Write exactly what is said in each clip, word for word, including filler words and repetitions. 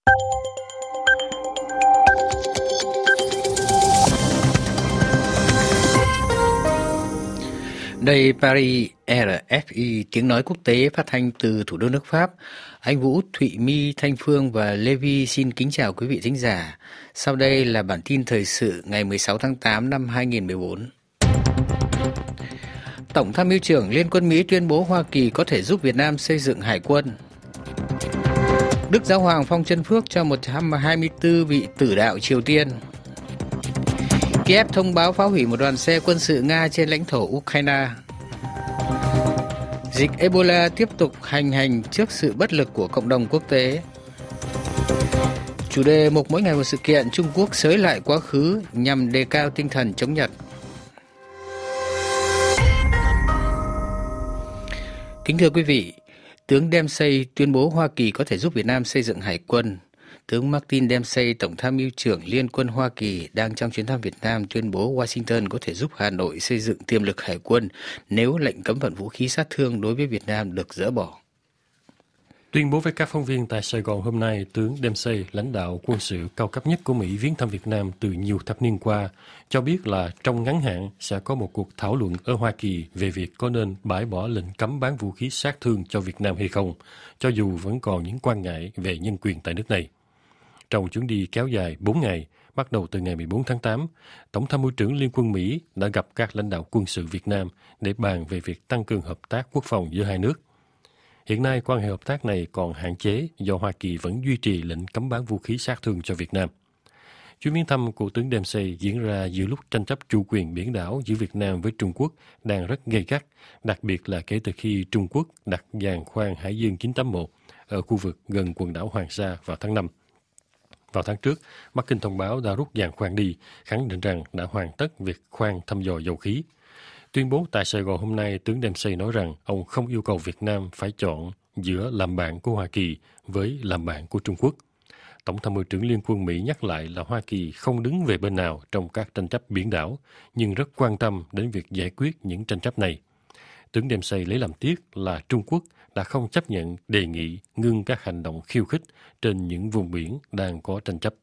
Đây Paris, rờ ép i, tiếng nói quốc tế phát thanh từ thủ đô nước Pháp. Anh Vũ, Thụy My, Thanh Phương và Lê Vi xin kính chào quý vị thính giả. Sau đây là bản tin thời sự ngày mười sáu tháng tám năm hai nghìn không trăm mười bốn. Tổng tham mưu trưởng Liên quân Mỹ tuyên bố Hoa Kỳ có thể giúp Việt Nam xây dựng hải quân. Đức Giáo hoàng phong chân phước cho một trăm hai mươi tư vị tử đạo Triều Tiên. Kiev thông báo phá hủy một đoàn xe quân sự Nga trên lãnh thổ Ukraine. Dịch Ebola tiếp tục hành hành trước sự bất lực của cộng đồng quốc tế. Chủ đề mục mỗi ngày một sự kiện, Trung Quốc xới lại quá khứ nhằm đề cao tinh thần chống Nhật. Kính thưa quý vị, tướng Dempsey tuyên bố Hoa Kỳ có thể giúp Việt Nam xây dựng hải quân. Tướng Martin Dempsey, Tổng tham mưu trưởng Liên quân Hoa Kỳ, đang trong chuyến thăm Việt Nam tuyên bố Washington có thể giúp Hà Nội xây dựng tiềm lực hải quân nếu lệnh cấm vận vũ khí sát thương đối với Việt Nam được dỡ bỏ. Tuyên bố với các phóng viên tại Sài Gòn hôm nay, tướng Dempsey, lãnh đạo quân sự cao cấp nhất của Mỹ viếng thăm Việt Nam từ nhiều thập niên qua, cho biết là trong ngắn hạn sẽ có một cuộc thảo luận ở Hoa Kỳ về việc có nên bãi bỏ lệnh cấm bán vũ khí sát thương cho Việt Nam hay không, cho dù vẫn còn những quan ngại về nhân quyền tại nước này. Trong chuyến đi kéo dài bốn ngày, bắt đầu từ ngày mười bốn tháng tám, Tổng tham mưu trưởng Liên quân Mỹ đã gặp các lãnh đạo quân sự Việt Nam để bàn về việc tăng cường hợp tác quốc phòng giữa hai nước. Hiện nay, quan hệ hợp tác này còn hạn chế do Hoa Kỳ vẫn duy trì lệnh cấm bán vũ khí sát thương cho Việt Nam. Chuyến viếng thăm của tướng Dempsey diễn ra giữa lúc tranh chấp chủ quyền biển đảo giữa Việt Nam với Trung Quốc đang rất gay gắt, đặc biệt là kể từ khi Trung Quốc đặt giàn khoan Hải Dương chín tám mốt ở khu vực gần quần đảo Hoàng Sa vào tháng năm. Vào tháng trước, Bắc Kinh thông báo đã rút giàn khoan đi, khẳng định rằng đã hoàn tất việc khoan thăm dò dầu khí. Tuyên bố tại Sài Gòn hôm nay, tướng Dempsey nói rằng ông không yêu cầu Việt Nam phải chọn giữa làm bạn của Hoa Kỳ với làm bạn của Trung Quốc. Tổng tham mưu trưởng Liên quân Mỹ nhắc lại là Hoa Kỳ không đứng về bên nào trong các tranh chấp biển đảo, nhưng rất quan tâm đến việc giải quyết những tranh chấp này. Tướng Dempsey lấy làm tiếc là Trung Quốc đã không chấp nhận đề nghị ngưng các hành động khiêu khích trên những vùng biển đang có tranh chấp.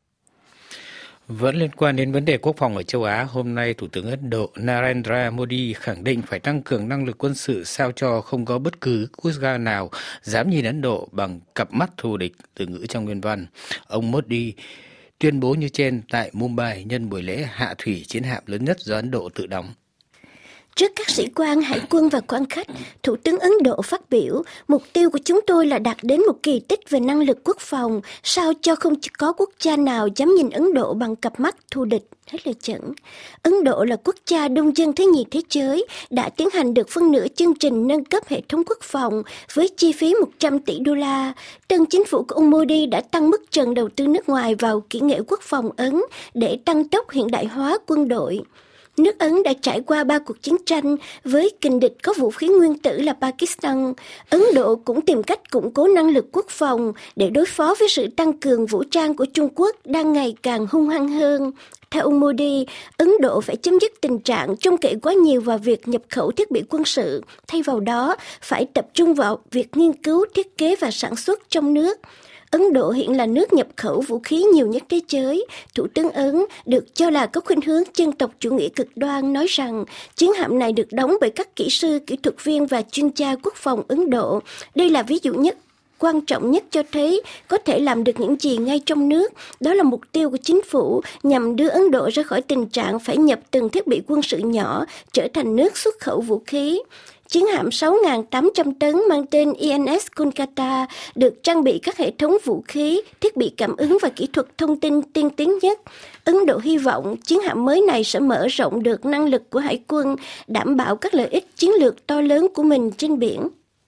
Vẫn liên quan đến vấn đề quốc phòng ở châu Á, hôm nay Thủ tướng Ấn Độ Narendra Modi khẳng định phải tăng cường năng lực quân sự sao cho không có bất cứ quốc gia nào dám nhìn Ấn Độ bằng cặp mắt thù địch, từ ngữ trong nguyên văn. Ông Modi tuyên bố như trên tại Mumbai nhân buổi lễ hạ thủy chiến hạm lớn nhất do Ấn Độ tự đóng. Trước các sĩ quan, hải quân và quan khách, Thủ tướng Ấn Độ phát biểu, mục tiêu của chúng tôi là đạt đến một kỳ tích về năng lực quốc phòng, sao cho không có quốc gia nào dám nhìn Ấn Độ bằng cặp mắt thù địch. Hết lời dẫn. Ấn Độ là quốc gia đông dân thứ nhì thế giới, đã tiến hành được phân nửa chương trình nâng cấp hệ thống quốc phòng với chi phí một trăm tỷ đô la. Tân chính phủ của ông Modi đã tăng mức trần đầu tư nước ngoài vào kỹ nghệ quốc phòng Ấn để tăng tốc hiện đại hóa quân đội. Nước Ấn đã trải qua ba cuộc chiến tranh với kình địch có vũ khí nguyên tử là Pakistan. Ấn Độ cũng tìm cách củng cố năng lực quốc phòng để đối phó với sự tăng cường vũ trang của Trung Quốc đang ngày càng hung hăng hơn. Theo ông Modi, Ấn Độ phải chấm dứt tình trạng trông cậy quá nhiều vào việc nhập khẩu thiết bị quân sự, thay vào đó phải tập trung vào việc nghiên cứu, thiết kế và sản xuất trong nước. Ấn Độ hiện là nước nhập khẩu vũ khí nhiều nhất thế giới. Thủ tướng Ấn được cho là có khuynh hướng dân tộc chủ nghĩa cực đoan nói rằng chiến hạm này được đóng bởi các kỹ sư, kỹ thuật viên và chuyên gia quốc phòng Ấn Độ. Đây là ví dụ nhất quan trọng nhất cho thấy có thể làm được những gì ngay trong nước. Đó là mục tiêu của chính phủ nhằm đưa Ấn Độ ra khỏi tình trạng phải nhập từng thiết bị quân sự nhỏ, trở thành nước xuất khẩu vũ khí. Chiến hạm sáu nghìn tám trăm tấn mang tên i en ét Kolkata được trang bị các hệ thống vũ khí, thiết bị cảm ứng và kỹ thuật thông tin tiên tiến nhất. Ấn Độ hy vọng chiến hạm mới này sẽ mở rộng được năng lực của hải quân, đảm bảo các lợi ích chiến lược to lớn của mình trên biển.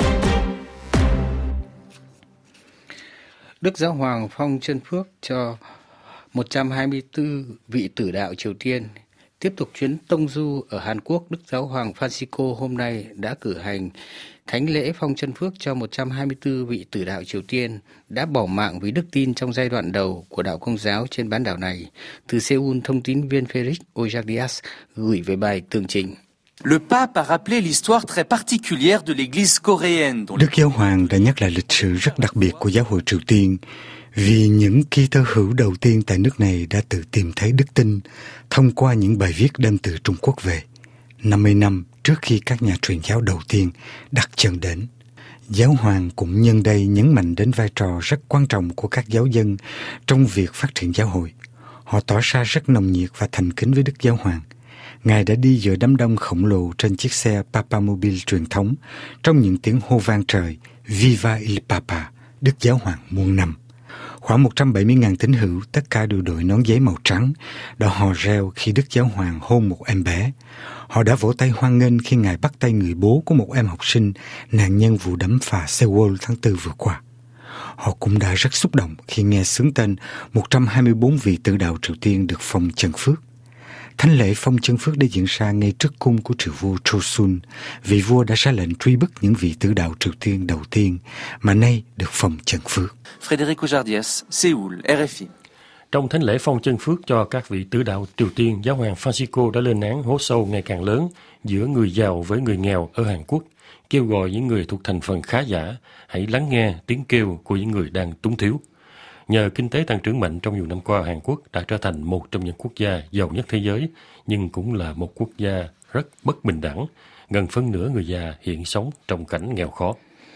Đức Giáo hoàng phong chân phước cho một trăm hai mươi tư vị tử đạo Triều Tiên. Tiếp tục chuyến tông du ở Hàn Quốc, Đức Giáo hoàng Francisco hôm nay đã cử hành thánh lễ phong chân phước cho một trăm hai mươi tư vị tử đạo Triều Tiên đã bỏ mạng vì đức tin trong giai đoạn đầu của đạo Công giáo trên bán đảo này. Từ Seoul, thông tín viên Felix Ojagdias gửi về bài tường trình. Le pape a rappelé l'histoire très particulière de l'église coréenne. Đức Giáo hoàng đã nhắc lại lịch sử rất đặc biệt của giáo hội Triều Tiên Vì những Kitô hữu đầu tiên tại nước này đã tự tìm thấy đức tin thông qua những bài viết đem từ Trung Quốc về, năm mươi năm trước khi các nhà truyền giáo đầu tiên đặt chân đến. Giáo hoàng cũng nhân đây nhấn mạnh đến vai trò rất quan trọng của các giáo dân trong việc phát triển giáo hội. Họ tỏ ra rất nồng nhiệt và thành kính với Đức Giáo hoàng. Ngài đã đi giữa đám đông khổng lồ trên chiếc xe Papamobile truyền thống trong những tiếng hô vang trời Viva il Papa, Đức Giáo hoàng muôn năm. Khoảng một trăm bảy mươi nghìn tín hữu, tất cả đều đội nón giấy màu trắng, đã hò reo khi Đức Giáo hoàng hôn một em bé. Họ đã vỗ tay hoan nghênh khi Ngài bắt tay người bố của một em học sinh nạn nhân vụ đắm phà Sewol tháng tư vừa qua. Họ cũng đã rất xúc động khi nghe xướng tên một trăm hai mươi bốn vị tử đạo Triều Tiên được phong chân phước. Thánh lễ phong chân phước đã diễn ra ngay trước cung của triều vua Chosun. Vị vua đã ra lệnh truy bức những vị tử đạo Triều Tiên đầu tiên mà nay được phong chân phước. Frédéric Aujardias, Séoul, R F I. Trong thánh lễ phong chân phước cho các vị tử đạo Triều Tiên, Giáo hoàng Francisco đã lên án hố sâu ngày càng lớn giữa người giàu với người nghèo ở Hàn Quốc, kêu gọi những người thuộc thành phần khá giả hãy lắng nghe tiếng kêu của những người đang túng thiếu. Nhờ kinh tế tăng trưởng mạnh trong nhiều năm qua, Hàn Quốc đã trở thành một trong những quốc gia giàu nhất thế giới, nhưng cũng là một quốc gia rất bất bình đẳng. Gần phân nửa người già hiện sống trong cảnh nghèo khó.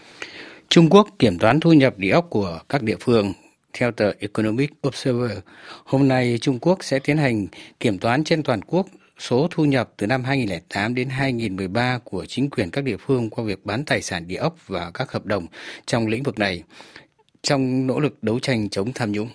Trung Quốc kiểm toán thu nhập địa ốc của các địa phương. Theo tờ Economic Observer, hôm nay Trung Quốc sẽ tiến hành kiểm toán trên toàn quốc số thu nhập từ năm hai nghìn không trăm lẻ tám đến hai nghìn không trăm mười ba của chính quyền các địa phương qua việc bán tài sản địa ốc và các hợp đồng trong lĩnh vực này, trong nỗ lực đấu tranh chống tham nhũng.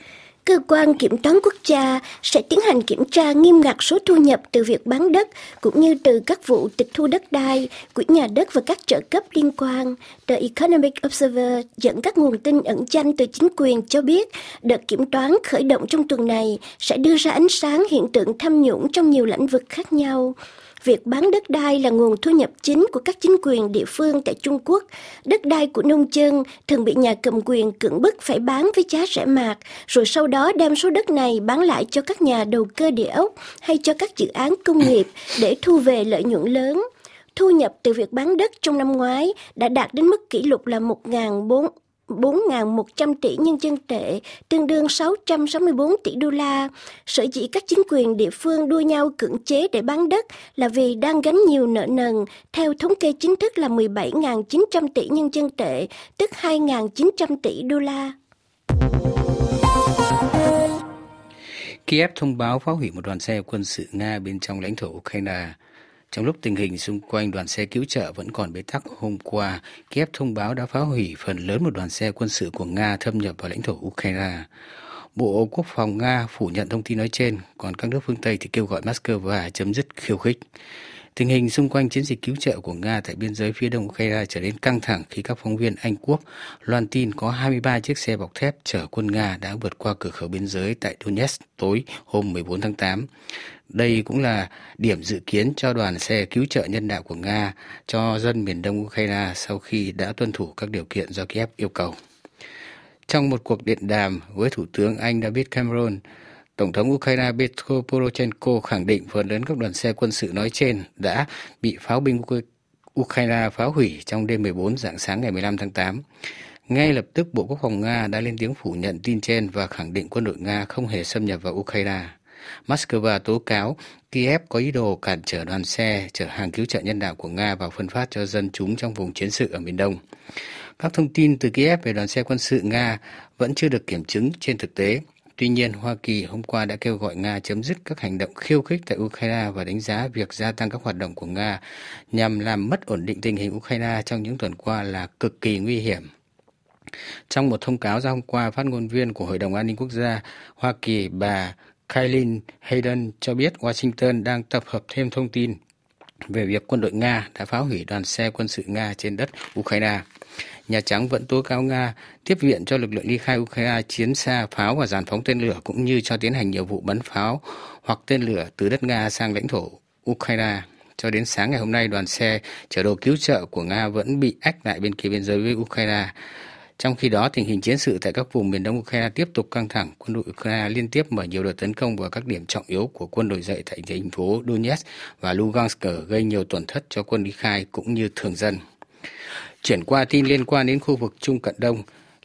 Cơ quan kiểm toán quốc gia sẽ tiến hành kiểm tra nghiêm ngặt số thu nhập từ việc bán đất cũng như từ các vụ tịch thu đất đai, quỹ nhà đất và các trợ cấp liên quan. The Economic Observer dẫn các nguồn tin ẩn danh từ chính quyền cho biết đợt kiểm toán khởi động trong tuần này sẽ đưa ra ánh sáng hiện tượng tham nhũng trong nhiều lĩnh vực khác nhau. Việc bán đất đai là nguồn thu nhập chính của các chính quyền địa phương tại Trung Quốc. Đất đai của nông dân thường bị nhà cầm quyền cưỡng bức phải bán với giá rẻ mạt, rồi sau đó đem số đất này bán lại cho các nhà đầu cơ địa ốc hay cho các dự án công nghiệp để thu về lợi nhuận lớn. Thu nhập từ việc bán đất trong năm ngoái đã đạt đến mức kỷ lục là một nghìn bốn nghìn một trăm tỷ nhân dân tệ, tương đương sáu trăm sáu mươi bốn tỷ đô la. Sở dĩ các chính quyền địa phương đua nhau cưỡng chế để bán đất là vì đang gánh nhiều nợ nần, theo thống kê chính thức là mười bảy nghìn chín trăm tỷ nhân dân tệ, tức hai nghìn chín trăm tỷ đô la. Kiev thông báo phá hủy một đoàn xe quân sự Nga bên trong lãnh thổ Ukraine. Trong lúc tình hình xung quanh đoàn xe cứu trợ vẫn còn bế tắc, hôm qua, Kiev thông báo đã phá hủy phần lớn một đoàn xe quân sự của Nga thâm nhập vào lãnh thổ Ukraine. Bộ Quốc phòng Nga phủ nhận thông tin nói trên, còn các nước phương Tây thì kêu gọi Moscow chấm dứt khiêu khích. Tình hình xung quanh chiến dịch cứu trợ của Nga tại biên giới phía đông Ukraine trở nên căng thẳng khi các phóng viên Anh Quốc loan tin có hai mươi ba chiếc xe bọc thép chở quân Nga đã vượt qua cửa khẩu biên giới tại Donetsk tối hôm mười bốn tháng tám. Đây cũng là điểm dự kiến cho đoàn xe cứu trợ nhân đạo của Nga cho dân miền đông Ukraine sau khi đã tuân thủ các điều kiện do Kiev yêu cầu. Trong một cuộc điện đàm với Thủ tướng Anh David Cameron, Tổng thống Ukraine Petro Poroshenko khẳng định phần lớn các đoàn xe quân sự nói trên đã bị pháo binh Ukraine phá hủy trong đêm mười bốn rạng sáng ngày mười lăm tháng tám. Ngay lập tức, Bộ Quốc phòng Nga đã lên tiếng phủ nhận tin trên và khẳng định quân đội Nga không hề xâm nhập vào Ukraine. Moscow tố cáo Kiev có ý đồ cản trở đoàn xe chở hàng cứu trợ nhân đạo của Nga vào phân phát cho dân chúng trong vùng chiến sự ở miền Đông. Các thông tin từ Kiev về đoàn xe quân sự Nga vẫn chưa được kiểm chứng trên thực tế. Tuy nhiên, Hoa Kỳ hôm qua đã kêu gọi Nga chấm dứt các hành động khiêu khích tại Ukraine và đánh giá việc gia tăng các hoạt động của Nga nhằm làm mất ổn định tình hình Ukraine trong những tuần qua là cực kỳ nguy hiểm. Trong một thông cáo ra hôm qua, phát ngôn viên của Hội đồng An ninh Quốc gia Hoa Kỳ bà Kaylin Hayden cho biết Washington đang tập hợp thêm thông tin về việc quân đội Nga đã phá hủy đoàn xe quân sự Nga trên đất Ukraine. Nhà Trắng vẫn tố cáo Nga tiếp viện cho lực lượng ly khai Ukraine chiến xa, pháo và dàn phóng tên lửa cũng như cho tiến hành nhiều vụ bắn pháo hoặc tên lửa từ đất Nga sang lãnh thổ Ukraine. Cho đến sáng ngày hôm nay, đoàn xe chở đồ cứu trợ của Nga vẫn bị ách lại bên kia biên giới với Ukraine. Trong khi đó, tình hình chiến sự tại các vùng miền đông Ukraine tiếp tục căng thẳng. Quân đội Ukraine liên tiếp mở nhiều đợt tấn công vào các điểm trọng yếu của quân nổi dậy tại thành phố Donetsk và Lugansk, gây nhiều tổn thất cho quân ly khai cũng như thường dân. Chuyển qua tin liên quan đến khu vực Trung Cận Đông,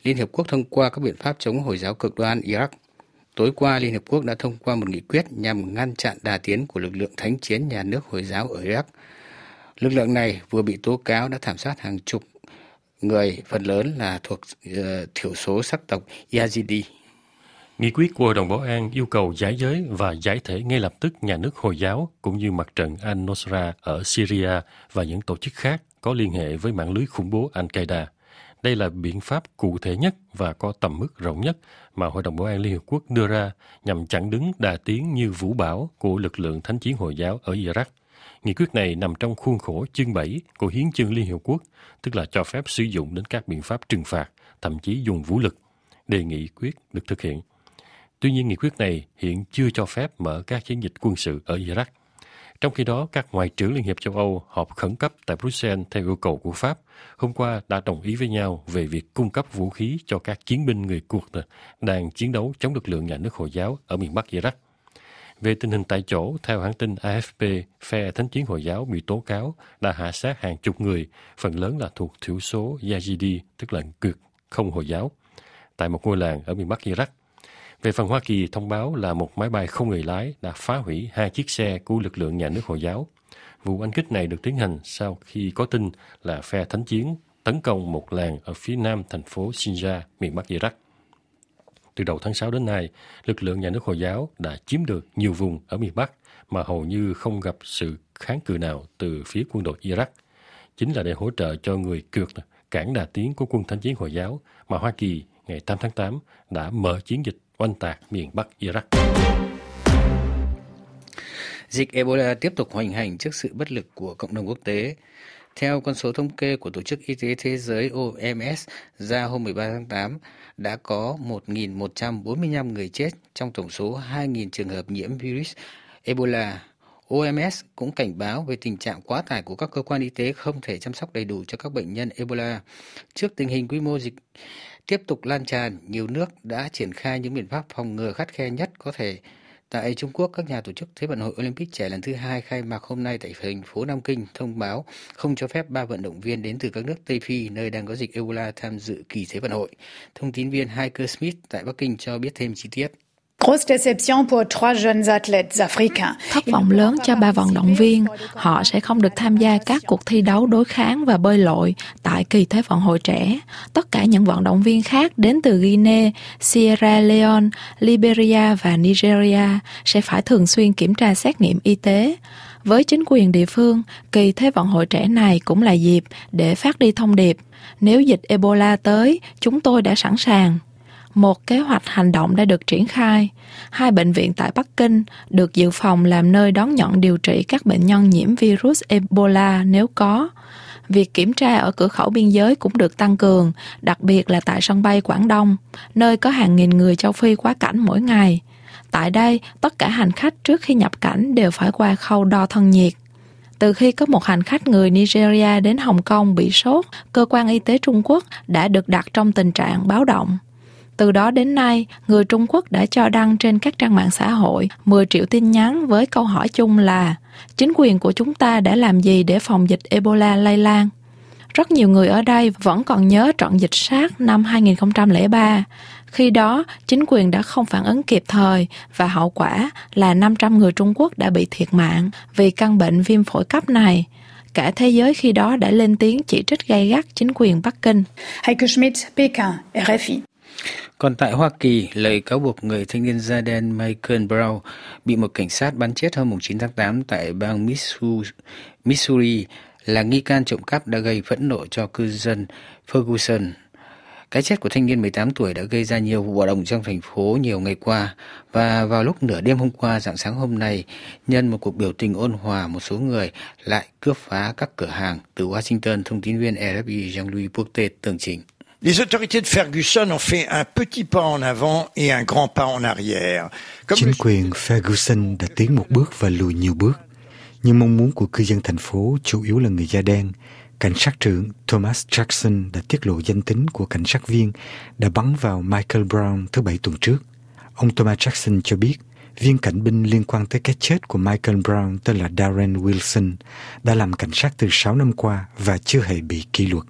Liên Hiệp Quốc thông qua các biện pháp chống Hồi giáo cực đoan Iraq. Tối qua, Liên Hiệp Quốc đã thông qua một nghị quyết nhằm ngăn chặn đà tiến của lực lượng thánh chiến nhà nước Hồi giáo ở Iraq. Lực lượng này vừa bị tố cáo đã thảm sát hàng chục người, phần lớn là thuộc uh, thiểu số sắc tộc Yazidi. Nghị quyết của Hội đồng Bảo an yêu cầu giải giới và giải thể ngay lập tức nhà nước Hồi giáo cũng như mặt trận Al-Nusra ở Syria và những tổ chức khác có liên hệ với mạng lưới khủng bố Al-Qaeda. Đây là biện pháp cụ thể nhất và có tầm mức rộng nhất mà Hội đồng Bảo an Liên Hợp Quốc đưa ra nhằm chặn đứng đà tiến như vũ bão của lực lượng thánh chiến Hồi giáo ở Iraq. Nghị quyết này nằm trong khuôn khổ chương bảy của Hiến chương Liên Hợp Quốc, tức là cho phép sử dụng đến các biện pháp trừng phạt, thậm chí dùng vũ lực để nghị quyết được thực hiện. Tuy nhiên, nghị quyết này hiện chưa cho phép mở các chiến dịch quân sự ở Iraq. Trong khi đó, các ngoại trưởng Liên hiệp châu Âu họp khẩn cấp tại Bruxelles theo yêu cầu của Pháp, hôm qua đã đồng ý với nhau về việc cung cấp vũ khí cho các chiến binh người Kurd đang chiến đấu chống lực lượng nhà nước Hồi giáo ở miền Bắc Iraq. Về tình hình tại chỗ, theo hãng tin A F P, phe thánh chiến Hồi giáo bị tố cáo đã hạ sát hàng chục người, phần lớn là thuộc thiểu số Yazidi, tức là Kurd không Hồi giáo, tại một ngôi làng ở miền Bắc Iraq. Về phần Hoa Kỳ, thông báo là một máy bay không người lái đã phá hủy hai chiếc xe của lực lượng nhà nước Hồi giáo. Vụ oanh kích này được tiến hành sau khi có tin là phe thánh chiến tấn công một làng ở phía nam thành phố Sinjar, miền Bắc Iraq. Từ đầu tháng sáu đến nay, lực lượng nhà nước Hồi giáo đã chiếm được nhiều vùng ở miền Bắc mà hầu như không gặp sự kháng cự nào từ phía quân đội Iraq. Chính là để hỗ trợ cho người Kurd cản đà tiến của quân thánh chiến Hồi giáo mà Hoa Kỳ ngày tám tháng tám đã mở chiến dịch oanh tạc miền Bắc Iraq. Dịch Ebola tiếp tục hoành hành trước sự bất lực của cộng đồng quốc tế. Theo con số thống kê của Tổ chức Y tế Thế giới O M S ra hôm mười ba tháng tám, đã có một nghìn một trăm bốn mươi lăm người chết trong tổng số hai nghìn trường hợp nhiễm virus Ebola. O M S cũng cảnh báo về tình trạng quá tải của các cơ quan y tế không thể chăm sóc đầy đủ cho các bệnh nhân Ebola. Trước tình hình quy mô dịch tiếp tục lan tràn, nhiều nước đã triển khai những biện pháp phòng ngừa khắt khe nhất có thể. Tại Trung Quốc, các nhà tổ chức Thế vận hội Olympic trẻ lần thứ hai khai mạc hôm nay tại thành phố Nam Kinh thông báo không cho phép ba vận động viên đến từ các nước Tây Phi nơi đang có dịch Ebola tham dự kỳ Thế vận hội. Thông tin viên Heike Smith tại Bắc Kinh cho biết thêm chi tiết. Thất vọng lớn cho ba vận động viên. Họ sẽ không được tham gia các cuộc thi đấu đối kháng và bơi lội tại kỳ Thế vận hội trẻ. Tất cả những vận động viên khác đến từ Guinea, Sierra Leone, Liberia và Nigeria sẽ phải thường xuyên kiểm tra xét nghiệm y tế. Với chính quyền địa phương, kỳ Thế vận hội trẻ này cũng là dịp để phát đi thông điệp. Nếu dịch Ebola tới, chúng tôi đã sẵn sàng. Một kế hoạch hành động đã được triển khai. Hai bệnh viện tại Bắc Kinh được dự phòng làm nơi đón nhận điều trị các bệnh nhân nhiễm virus Ebola nếu có. Việc kiểm tra ở cửa khẩu biên giới cũng được tăng cường, đặc biệt là tại sân bay Quảng Đông, nơi có hàng nghìn người châu Phi quá cảnh mỗi ngày. Tại đây, tất cả hành khách trước khi nhập cảnh đều phải qua khâu đo thân nhiệt. Từ khi có một hành khách người Nigeria đến Hồng Kông bị sốt, cơ quan y tế Trung Quốc đã được đặt trong tình trạng báo động. Từ đó đến nay, người Trung Quốc đã cho đăng trên các trang mạng xã hội mười triệu tin nhắn với câu hỏi chung là chính quyền của chúng ta đã làm gì để phòng dịch Ebola lây lan? Rất nhiều người ở đây vẫn còn nhớ trận dịch SARS năm hai nghìn không trăm lẻ ba. Khi đó, chính quyền đã không phản ứng kịp thời và hậu quả là năm trăm người Trung Quốc đã bị thiệt mạng vì căn bệnh viêm phổi cấp này. Cả thế giới khi đó đã lên tiếng chỉ trích gay gắt chính quyền Bắc Kinh. Heike Schmidt, Peking, R F I. Còn tại Hoa Kỳ, lời cáo buộc người thanh niên da đen Michael Brown bị một cảnh sát bắn chết hôm chín tháng tám tại bang Missouri là nghi can trộm cắp đã gây phẫn nộ cho cư dân Ferguson. Cái chết của thanh niên mười tám tuổi đã gây ra nhiều vụ bạo động trong thành phố nhiều ngày qua, và vào lúc nửa đêm hôm qua, rạng sáng hôm nay, nhân một cuộc biểu tình ôn hòa, một số người lại cướp phá các cửa hàng. Từ Washington, thông tin viên R F I Jean-Louis Bourtet tường trình. Les autorités de Ferguson ont fait un petit pas en avant et un grand pas en arrière. Chính quyền Ferguson đã tiến một bước và lùi nhiều bước. Nhưng mong muốn của cư dân thành phố chủ yếu là người da đen. Cảnh sát trưởng Thomas Jackson đã tiết lộ danh tính của cảnh sát viên đã bắn vào Michael Brown thứ Bảy tuần trước. Ông Thomas Jackson cho biết viên cảnh binh liên quan tới cái chết của Michael Brown tên là Darren Wilson đã làm cảnh sát từ sáu năm qua và chưa hề bị kỷ luật.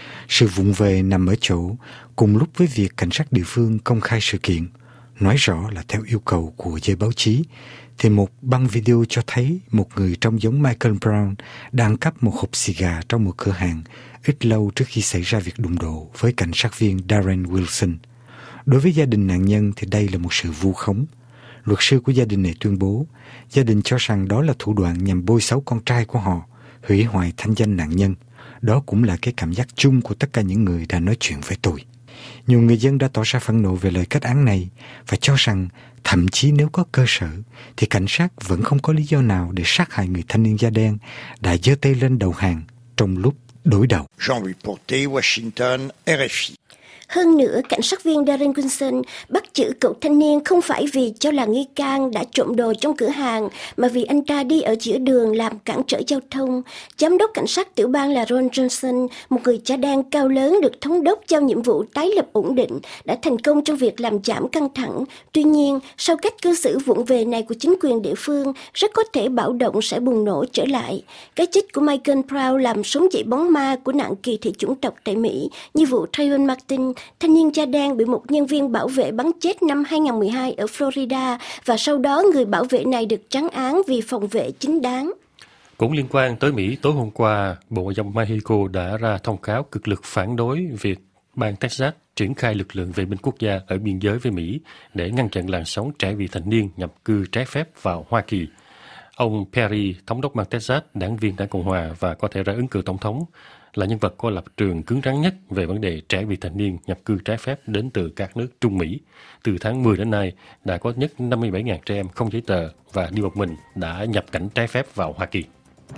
Sự vụng về nằm ở chỗ cùng lúc với việc cảnh sát địa phương công khai sự kiện, nói rõ là theo yêu cầu của giới báo chí, thì một băng video cho thấy một người trông giống Michael Brown đang cắp một hộp xì gà trong một cửa hàng ít lâu trước khi xảy ra việc đụng độ với cảnh sát viên Darren Wilson. Đối với gia đình nạn nhân thì đây là một sự vu khống. Luật sư của gia đình này tuyên bố, gia đình cho rằng đó là thủ đoạn nhằm bôi xấu con trai của họ, hủy hoại thanh danh nạn nhân. Đó cũng là cái cảm giác chung của tất cả những người đã nói chuyện với tôi. Nhiều người dân đã tỏ ra phẫn nộ về lời kết án này và cho rằng thậm chí nếu có cơ sở thì cảnh sát vẫn không có lý do nào để sát hại người thanh niên da đen đã giơ tay lên đầu hàng trong lúc đối đầu. Jean-Louis Porté, Washington, R F I. Hơn nữa, cảnh sát viên Darren Wilson bắt giữ cậu thanh niên không phải vì cho là nghi can đã trộm đồ trong cửa hàng, mà vì anh ta đi ở giữa đường làm cản trở giao thông. Giám đốc cảnh sát tiểu bang là Ron Johnson, một người da đen cao lớn được thống đốc giao nhiệm vụ tái lập ổn định, đã thành công trong việc làm giảm căng thẳng. Tuy nhiên, sau cách cư xử vụng về này của chính quyền địa phương, rất có thể bạo động sẽ bùng nổ trở lại. Cái chết của Michael Brown làm sống dậy bóng ma của nạn kỳ thị chủng tộc tại Mỹ, như vụ Trayvon Martin, thanh niên da đen bị một nhân viên bảo vệ bắn chết năm hai không một hai ở Florida, và sau đó người bảo vệ này được trắng án vì phòng vệ chính đáng. Cũng liên quan tới Mỹ, tối hôm qua, Bộ Ngoại giao Mexico đã ra thông cáo cực lực phản đối việc bang Texas triển khai lực lượng vệ binh quốc gia ở biên giới với Mỹ để ngăn chặn làn sóng trẻ vị thành niên nhập cư trái phép vào Hoa Kỳ. Ông Perry, thống đốc bang Texas, đảng viên Đảng Cộng hòa và có thể ra ứng cử tổng thống, là nhân vật có lập trường cứng rắn nhất về vấn đề trẻ vị thành niên nhập cư trái phép đến từ các nước Trung Mỹ. Từ tháng mười đến nay, đã có nhất năm mươi bảy nghìn trẻ em không giấy tờ và đi một mình đã nhập cảnh trái phép vào Hoa Kỳ.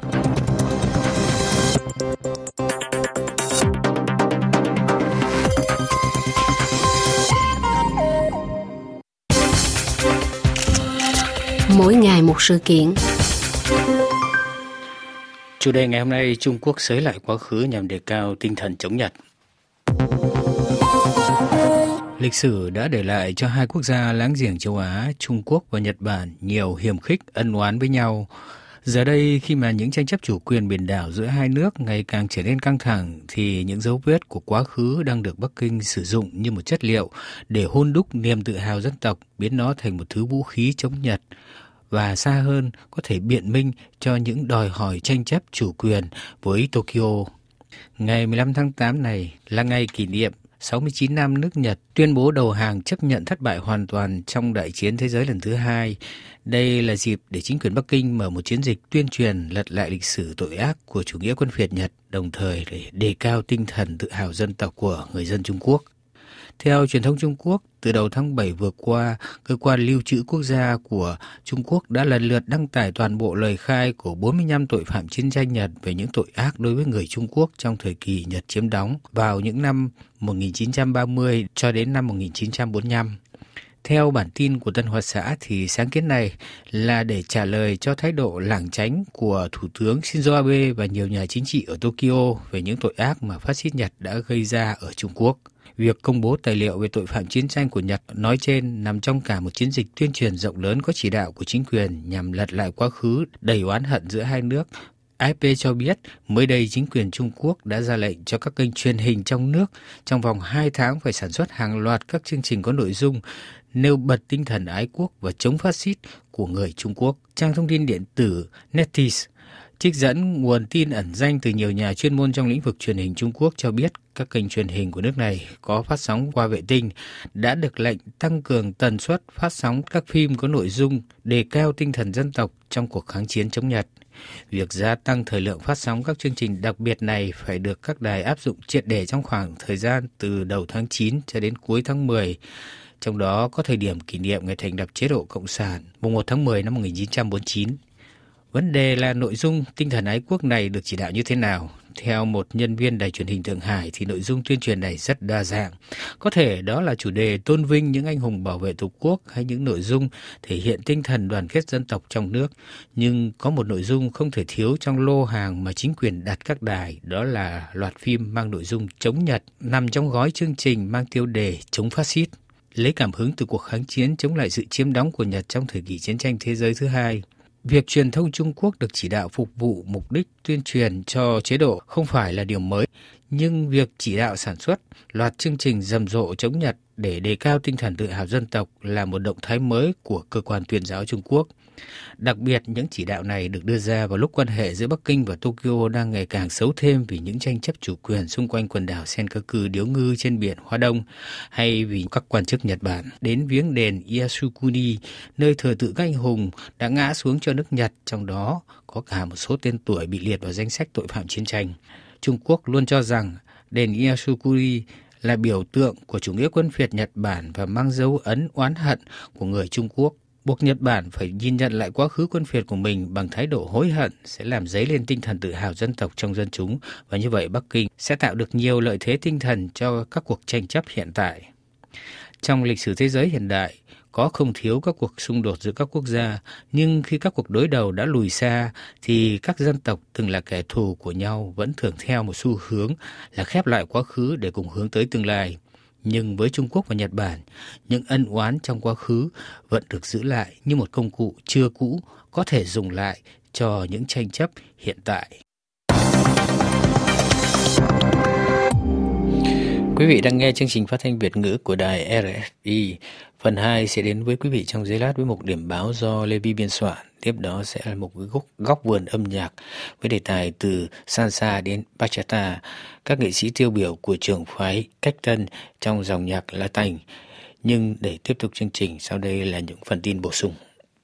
Mỗi ngày một sự kiện. Chủ đề ngày hôm nay, Trung Quốc xới lại quá khứ nhằm đề cao tinh thần chống Nhật. Lịch sử đã để lại cho hai quốc gia láng giềng châu Á, Trung Quốc và Nhật Bản, nhiều hiềm khích ân oán với nhau. Giờ đây, khi mà những tranh chấp chủ quyền biển đảo giữa hai nước ngày càng trở nên căng thẳng, thì những dấu vết của quá khứ đang được Bắc Kinh sử dụng như một chất liệu để hun đúc niềm tự hào dân tộc, biến nó thành một thứ vũ khí chống Nhật. Và xa hơn, có thể biện minh cho những đòi hỏi tranh chấp chủ quyền với Tokyo. Ngày mười lăm tháng tám này là ngày kỷ niệm sáu mươi chín năm nước Nhật tuyên bố đầu hàng, chấp nhận thất bại hoàn toàn trong Đại chiến thế giới lần thứ hai. Đây là dịp để chính quyền Bắc Kinh mở một chiến dịch tuyên truyền lật lại lịch sử tội ác của chủ nghĩa quân phiệt Nhật, đồng thời để đề cao tinh thần tự hào dân tộc của người dân Trung Quốc. Theo truyền thông Trung Quốc, từ đầu tháng bảy vừa qua, Cơ quan Lưu trữ Quốc gia của Trung Quốc đã lần lượt đăng tải toàn bộ lời khai của bốn mươi lăm tội phạm chiến tranh Nhật về những tội ác đối với người Trung Quốc trong thời kỳ Nhật chiếm đóng vào những năm một nghìn chín trăm ba mươi cho đến năm một nghìn chín trăm bốn mươi lăm. Theo bản tin của Tân Hoa Xã thì sáng kiến này là để trả lời cho thái độ lảng tránh của Thủ tướng Shinzo Abe và nhiều nhà chính trị ở Tokyo về những tội ác mà phát xít Nhật đã gây ra ở Trung Quốc. Việc công bố tài liệu về tội phạm chiến tranh của Nhật nói trên nằm trong cả một chiến dịch tuyên truyền rộng lớn có chỉ đạo của chính quyền nhằm lật lại quá khứ đầy oán hận giữa hai nước. a ép pê cho biết mới đây chính quyền Trung Quốc đã ra lệnh cho các kênh truyền hình trong nước trong vòng hai tháng phải sản xuất hàng loạt các chương trình có nội dung nêu bật tinh thần ái quốc và chống phát xít của người Trung Quốc. Trang thông tin điện tử NetEase trích dẫn nguồn tin ẩn danh từ nhiều nhà chuyên môn trong lĩnh vực truyền hình Trung Quốc cho biết các kênh truyền hình của nước này có phát sóng qua vệ tinh đã được lệnh tăng cường tần suất phát sóng các phim có nội dung đề cao tinh thần dân tộc trong cuộc kháng chiến chống Nhật. Việc gia tăng thời lượng phát sóng các chương trình đặc biệt này phải được các đài áp dụng triệt để trong khoảng thời gian từ đầu tháng chín cho đến cuối tháng mười, trong đó có thời điểm kỷ niệm ngày thành lập chế độ Cộng sản mùng một tháng mười năm một nghìn chín trăm bốn mươi chín. Vấn đề là nội dung tinh thần ái quốc này được chỉ đạo như thế nào? Theo một nhân viên đài truyền hình Thượng Hải thì nội dung tuyên truyền này rất đa dạng. Có thể đó là chủ đề tôn vinh những anh hùng bảo vệ Tổ quốc hay những nội dung thể hiện tinh thần đoàn kết dân tộc trong nước. Nhưng có một nội dung không thể thiếu trong lô hàng mà chính quyền đặt các đài, đó là loạt phim mang nội dung chống Nhật nằm trong gói chương trình mang tiêu đề chống phát xít, lấy cảm hứng từ cuộc kháng chiến chống lại sự chiếm đóng của Nhật trong thời kỳ chiến tranh thế giới thứ hai. Việc truyền thông Trung Quốc được chỉ đạo phục vụ mục đích tuyên truyền cho chế độ không phải là điều mới, nhưng việc chỉ đạo sản xuất loạt chương trình rầm rộ chống Nhật để đề cao tinh thần tự hào dân tộc là một động thái mới của cơ quan tuyên giáo Trung Quốc. Đặc biệt, những chỉ đạo này được đưa ra vào lúc quan hệ giữa Bắc Kinh và Tokyo đang ngày càng xấu thêm vì những tranh chấp chủ quyền xung quanh quần đảo Senkaku điếu ngư trên biển Hoa Đông, hay vì các quan chức Nhật Bản đến viếng đền Yasukuni, nơi thờ tự các anh hùng đã ngã xuống cho nước Nhật, trong đó có cả một số tên tuổi bị liệt vào danh sách tội phạm chiến tranh. Trung Quốc luôn cho rằng đền Yasukuni là biểu tượng của chủ nghĩa quân phiệt Nhật Bản và mang dấu ấn oán hận của người Trung Quốc. Buộc Nhật Bản phải nhìn nhận lại quá khứ quân phiệt của mình bằng thái độ hối hận sẽ làm dấy lên tinh thần tự hào dân tộc trong dân chúng, và như vậy Bắc Kinh sẽ tạo được nhiều lợi thế tinh thần cho các cuộc tranh chấp hiện tại. Trong lịch sử thế giới hiện đại, có không thiếu các cuộc xung đột giữa các quốc gia, nhưng khi các cuộc đối đầu đã lùi xa, thì các dân tộc từng là kẻ thù của nhau vẫn thường theo một xu hướng là khép lại quá khứ để cùng hướng tới tương lai. Nhưng với Trung Quốc và Nhật Bản, những ân oán trong quá khứ vẫn được giữ lại như một công cụ chưa cũ có thể dùng lại cho những tranh chấp hiện tại. Quý vị đang nghe chương trình phát thanh Việt ngữ của đài rờ ép i. Phần hai sẽ đến với quý vị trong giây lát với một điểm báo do Lê Vi biên soạn. Tiếp đó sẽ là một góc, góc vườn âm nhạc với đề tài từ salsa đến bachata, các nghệ sĩ tiêu biểu của trường phái cách tân trong dòng nhạc Latin. Nhưng để tiếp tục chương trình, sau đây là những phần tin bổ sung.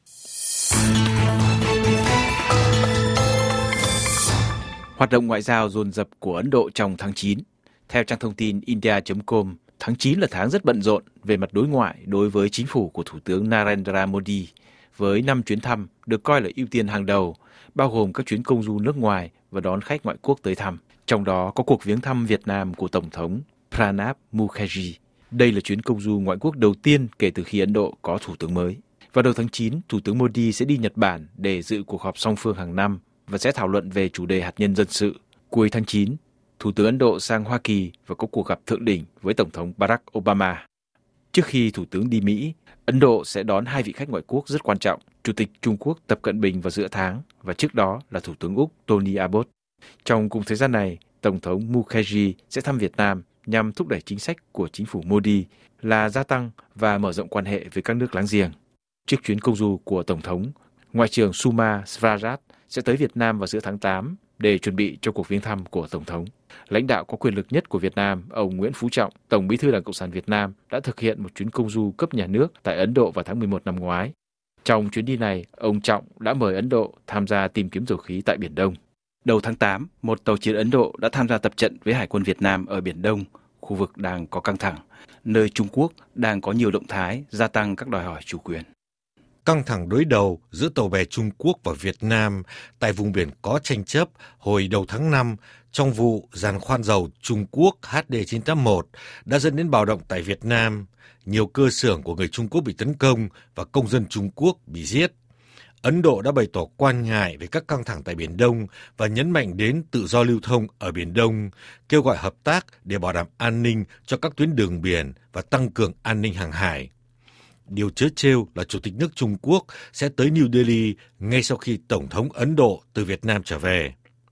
Hoạt động ngoại giao dồn dập của Ấn Độ trong tháng chín. Theo trang thông tin India chấm com, tháng chín là tháng rất bận rộn về mặt đối ngoại đối với chính phủ của Thủ tướng Narendra Modi, với năm chuyến thăm được coi là ưu tiên hàng đầu, bao gồm các chuyến công du nước ngoài và đón khách ngoại quốc tới thăm. Trong đó có cuộc viếng thăm Việt Nam của Tổng thống Pranab Mukherjee. Đây là chuyến công du ngoại quốc đầu tiên kể từ khi Ấn Độ có thủ tướng mới. Vào đầu tháng chín, Thủ tướng Modi sẽ đi Nhật Bản để dự cuộc họp song phương hàng năm và sẽ thảo luận về chủ đề hạt nhân dân sự. Cuối tháng chín, Thủ tướng Ấn Độ sang Hoa Kỳ và có cuộc gặp thượng đỉnh với Tổng thống Barack Obama. Trước khi Thủ tướng đi Mỹ, Ấn Độ sẽ đón hai vị khách ngoại quốc rất quan trọng, Chủ tịch Trung Quốc Tập Cận Bình vào giữa tháng và trước đó là Thủ tướng Úc Tony Abbott. Trong cùng thời gian này, Tổng thống Mukherjee sẽ thăm Việt Nam nhằm thúc đẩy chính sách của chính phủ Modi là gia tăng và mở rộng quan hệ với các nước láng giềng. Trước chuyến công du của Tổng thống, Ngoại trưởng Suma Swaraj sẽ tới Việt Nam vào giữa tháng tám để chuẩn bị cho cuộc viếng thăm của Tổng thống. Lãnh đạo có quyền lực nhất của Việt Nam, ông Nguyễn Phú Trọng, Tổng bí thư Đảng Cộng sản Việt Nam, đã thực hiện một chuyến công du cấp nhà nước tại Ấn Độ vào tháng mười một năm ngoái. Trong chuyến đi này, ông Trọng đã mời Ấn Độ tham gia tìm kiếm dầu khí tại Biển Đông. Đầu tháng tám, một tàu chiến Ấn Độ đã tham gia tập trận với Hải quân Việt Nam ở Biển Đông, khu vực đang có căng thẳng, nơi Trung Quốc đang có nhiều động thái gia tăng các đòi hỏi chủ quyền. Căng thẳng đối đầu giữa tàu bè Trung Quốc và Việt Nam tại vùng biển có tranh chấp hồi đầu tháng năm trong vụ giàn khoan dầu Trung Quốc H D chín tám mốt đã dẫn đến bạo động tại Việt Nam. Nhiều cơ xưởng của người Trung Quốc bị tấn công và công dân Trung Quốc bị giết. Ấn Độ đã bày tỏ quan ngại về các căng thẳng tại Biển Đông và nhấn mạnh đến tự do lưu thông ở Biển Đông, kêu gọi hợp tác để bảo đảm an ninh cho các tuyến đường biển và tăng cường an ninh hàng hải. Điều trớ trêu là Chủ tịch nước Trung Quốc sẽ tới New Delhi ngay sau khi Tổng thống Ấn Độ từ Việt Nam trở về.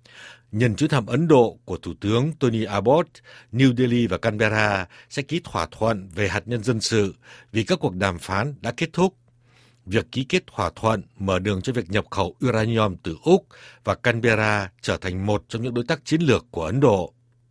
Nhân chuyến thăm Ấn Độ của Thủ tướng Tony Abbott, New Delhi và Canberra sẽ ký thỏa thuận về hạt nhân dân sự vì các cuộc đàm phán đã kết thúc. Việc ký kết thỏa thuận mở đường cho việc nhập khẩu uranium từ Úc và Canberra trở thành một trong những đối tác chiến lược của Ấn Độ.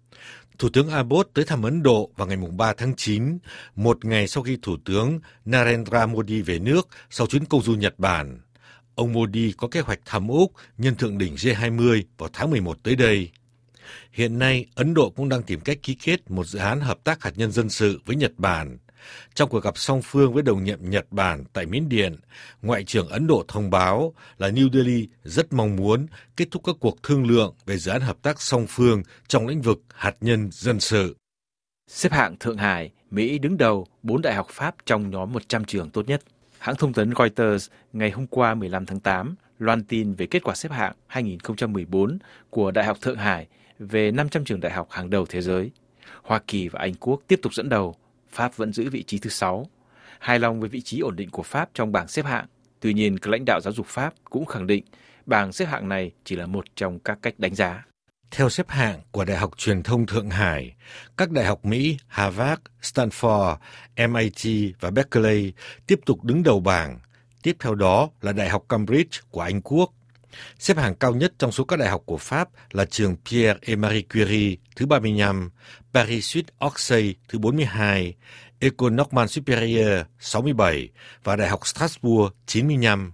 Thủ tướng Abbott tới thăm Ấn Độ vào ngày ba tháng chín, một ngày sau khi Thủ tướng Narendra Modi về nước sau chuyến công du Nhật Bản. Ông Modi có kế hoạch thăm Úc nhân thượng đỉnh G hai mươi vào tháng mười một tới đây. Hiện nay, Ấn Độ cũng đang tìm cách ký kết một dự án hợp tác hạt nhân dân sự với Nhật Bản. Trong cuộc gặp song phương với đồng nhiệm Nhật Bản tại Miến Điện, Ngoại trưởng Ấn Độ thông báo là New Delhi rất mong muốn kết thúc các cuộc thương lượng về dự án hợp tác song phương trong lĩnh vực hạt nhân dân sự. Xếp hạng Thượng Hải, Mỹ đứng đầu bốn đại học Pháp trong nhóm một trăm trường tốt nhất. Hãng thông tấn Reuters ngày hôm qua mười lăm tháng tám loan tin về kết quả xếp hạng hai không một bốn của Đại học Thượng Hải về năm trăm trường đại học hàng đầu thế giới. Hoa Kỳ và Anh Quốc tiếp tục dẫn đầu, Pháp vẫn giữ vị trí thứ sáu. Hài lòng với vị trí ổn định của Pháp trong bảng xếp hạng, Tuy nhiên, các lãnh đạo giáo dục Pháp cũng khẳng định bảng xếp hạng này chỉ là một trong các cách đánh giá. Theo xếp hạng của Đại học Truyền thông Thượng Hải, các đại học Mỹ Harvard, Stanford, em ai ti và Berkeley tiếp tục đứng đầu bảng. Tiếp theo đó là Đại học Cambridge của Anh Quốc. Xếp hạng cao nhất trong số các đại học của Pháp là trường Pierre et Marie Curie thứ ba mươi lăm, Paris Suisse Orsay thứ bốn mươi hai, École Normale Supérieure sáu mươi bảy và Đại học Strasbourg chín mươi lăm.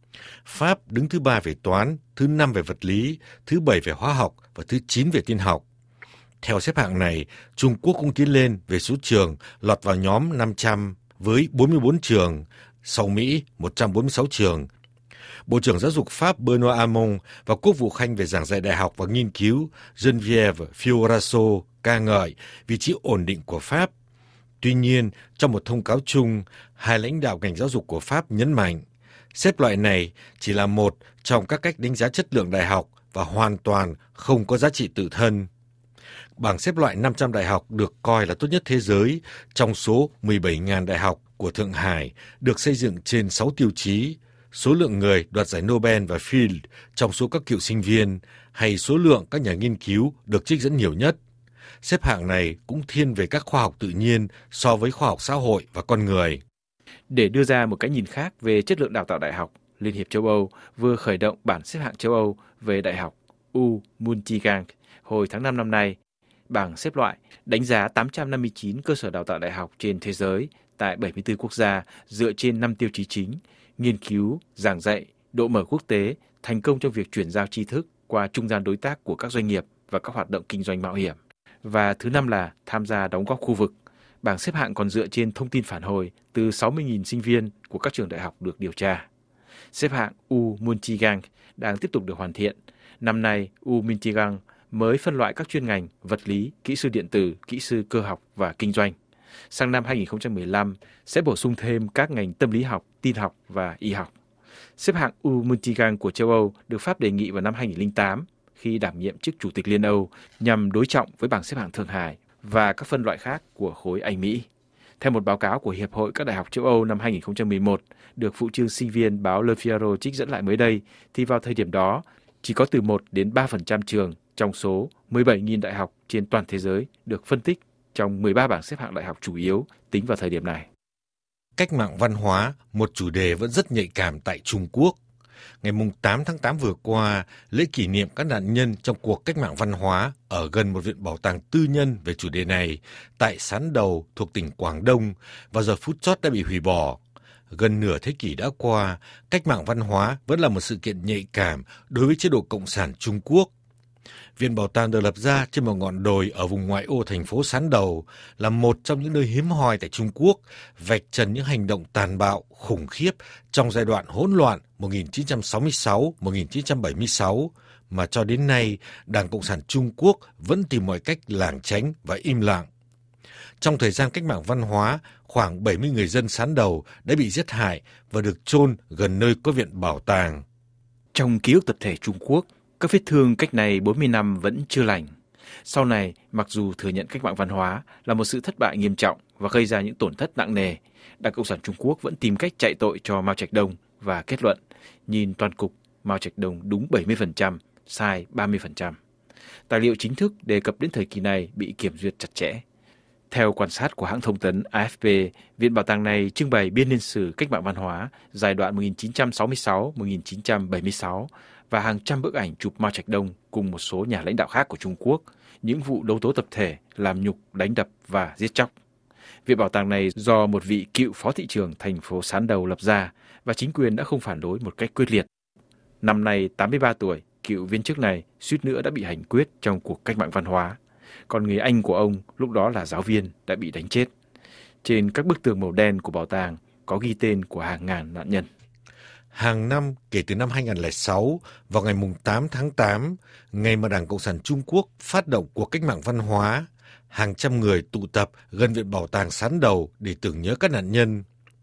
Pháp đứng thứ ba về toán, thứ năm về vật lý, thứ bảy về hóa học và thứ chín về tin học. Theo xếp hạng này, Trung Quốc cũng tiến lên về số trường lọt vào nhóm năm trăm với bốn mươi tư trường, sau Mỹ một trăm bốn mươi sáu trường. Bộ trưởng Giáo dục Pháp Benoît Hamon và Quốc vụ Khanh về giảng dạy đại học và nghiên cứu Geneviève Fioraso ca ngợi vị trí ổn định của Pháp. Tuy nhiên, trong một thông cáo chung, hai lãnh đạo ngành giáo dục của Pháp nhấn mạnh, xếp loại này chỉ là một trong các cách đánh giá chất lượng đại học và hoàn toàn không có giá trị tự thân. Bảng xếp loại năm trăm đại học được coi là tốt nhất thế giới trong số mười bảy nghìn đại học của Thượng Hải được xây dựng trên sáu tiêu chí: số lượng người đoạt giải Nobel và Fields trong số các cựu sinh viên hay số lượng các nhà nghiên cứu được trích dẫn nhiều nhất. Xếp hạng này cũng thiên về các khoa học tự nhiên so với khoa học xã hội và con người. Để đưa ra một cái nhìn khác về chất lượng đào tạo đại học, Liên hiệp châu Âu vừa khởi động bảng xếp hạng châu Âu về đại học U Multigang hồi tháng năm năm nay. Bảng xếp loại đánh giá tám trăm năm mươi chín cơ sở đào tạo đại học trên thế giới tại bảy mươi tư quốc gia dựa trên năm tiêu chí chính: nghiên cứu, giảng dạy, độ mở quốc tế, thành công trong việc chuyển giao tri thức qua trung gian đối tác của các doanh nghiệp và các hoạt động kinh doanh mạo hiểm. Và thứ năm là tham gia đóng góp khu vực. Bảng xếp hạng còn dựa trên thông tin phản hồi từ sáu mươi nghìn sinh viên của các trường đại học được điều tra. Xếp hạng U Multigang đang tiếp tục được hoàn thiện. Năm nay, U Multigang mới phân loại các chuyên ngành vật lý, kỹ sư điện tử, kỹ sư cơ học và kinh doanh. Sang năm hai không một lăm sẽ bổ sung thêm các ngành tâm lý học, tin học và y học. Xếp hạng U Multigang của châu Âu được Pháp đề nghị vào năm hai không không tám khi đảm nhiệm chức Chủ tịch Liên Âu nhằm đối trọng với bảng xếp hạng Thượng Hải và các phân loại khác của khối Anh-Mỹ. Theo một báo cáo của Hiệp hội các đại học châu Âu năm hai không một một, được phụ trương sinh viên báo Le Figaro trích dẫn lại mới đây, thì vào thời điểm đó, chỉ có từ một đến ba phần trăm trường trong số mười bảy nghìn đại học trên toàn thế giới được phân tích trong mười ba bảng xếp hạng đại học chủ yếu tính vào thời điểm này. Cách mạng văn hóa, một chủ đề vẫn rất nhạy cảm tại Trung Quốc. Ngày tám tháng tám vừa qua, lễ kỷ niệm các nạn nhân trong cuộc cách mạng văn hóa ở gần một viện bảo tàng tư nhân về chủ đề này tại Sán Đầu thuộc tỉnh Quảng Đông vào giờ phút chót đã bị hủy bỏ. Gần nửa thế kỷ đã qua, cách mạng văn hóa vẫn là một sự kiện nhạy cảm đối với chế độ Cộng sản Trung Quốc. Viện bảo tàng được lập ra trên một ngọn đồi ở vùng ngoại ô thành phố Sán Đầu, là một trong những nơi hiếm hoi tại Trung Quốc, vạch trần những hành động tàn bạo, khủng khiếp trong giai đoạn hỗn loạn một nghìn chín trăm sáu mươi sáu đến một nghìn chín trăm bảy mươi sáu, mà cho đến nay, Đảng Cộng sản Trung Quốc vẫn tìm mọi cách lảng tránh và im lặng. Trong thời gian cách mạng văn hóa, khoảng bảy mươi người dân Sán Đầu đã bị giết hại và được chôn gần nơi có viện bảo tàng. Trong ký ức tập thể Trung Quốc, các vết thương cách này bốn mươi năm vẫn chưa lành. Sau này, mặc dù thừa nhận cách mạng văn hóa là một sự thất bại nghiêm trọng và gây ra những tổn thất nặng nề, Đảng Cộng sản Trung Quốc vẫn tìm cách chạy tội cho Mao Trạch-đông và kết luận, nhìn toàn cục, Mao Trạch-đông đúng bảy mươi phần trăm, sai ba mươi phần trăm. Tài liệu chính thức đề cập đến thời kỳ này bị kiểm duyệt chặt chẽ. Theo quan sát của hãng thông tấn A F P, viện bảo tàng này trưng bày biên niên sử cách mạng văn hóa giai đoạn một nghìn chín trăm sáu mươi sáu đến một nghìn chín trăm bảy mươi sáu và hàng trăm bức ảnh chụp Mao Trạch-đông cùng một số nhà lãnh đạo khác của Trung Quốc, những vụ đấu tố tập thể, làm nhục, đánh đập và giết chóc. Viện bảo tàng này do một vị cựu phó thị trưởng thành phố Sán Đầu lập ra và chính quyền đã không phản đối một cách quyết liệt. Năm nay tám mươi ba tuổi, cựu viên chức này suýt nữa đã bị hành quyết trong cuộc cách mạng văn hóa. Còn người anh của ông, lúc đó là giáo viên, đã bị đánh chết. Trên các bức tường màu đen của bảo tàng có ghi tên của hàng ngàn nạn nhân. Hàng năm kể từ năm hai không không sáu, vào ngày tám tháng tám, ngày mà Đảng Cộng sản Trung Quốc phát động cuộc cách mạng văn hóa, hàng trăm người tụ tập gần viện bảo tàng Sán Đầu để tưởng nhớ các nạn nhân.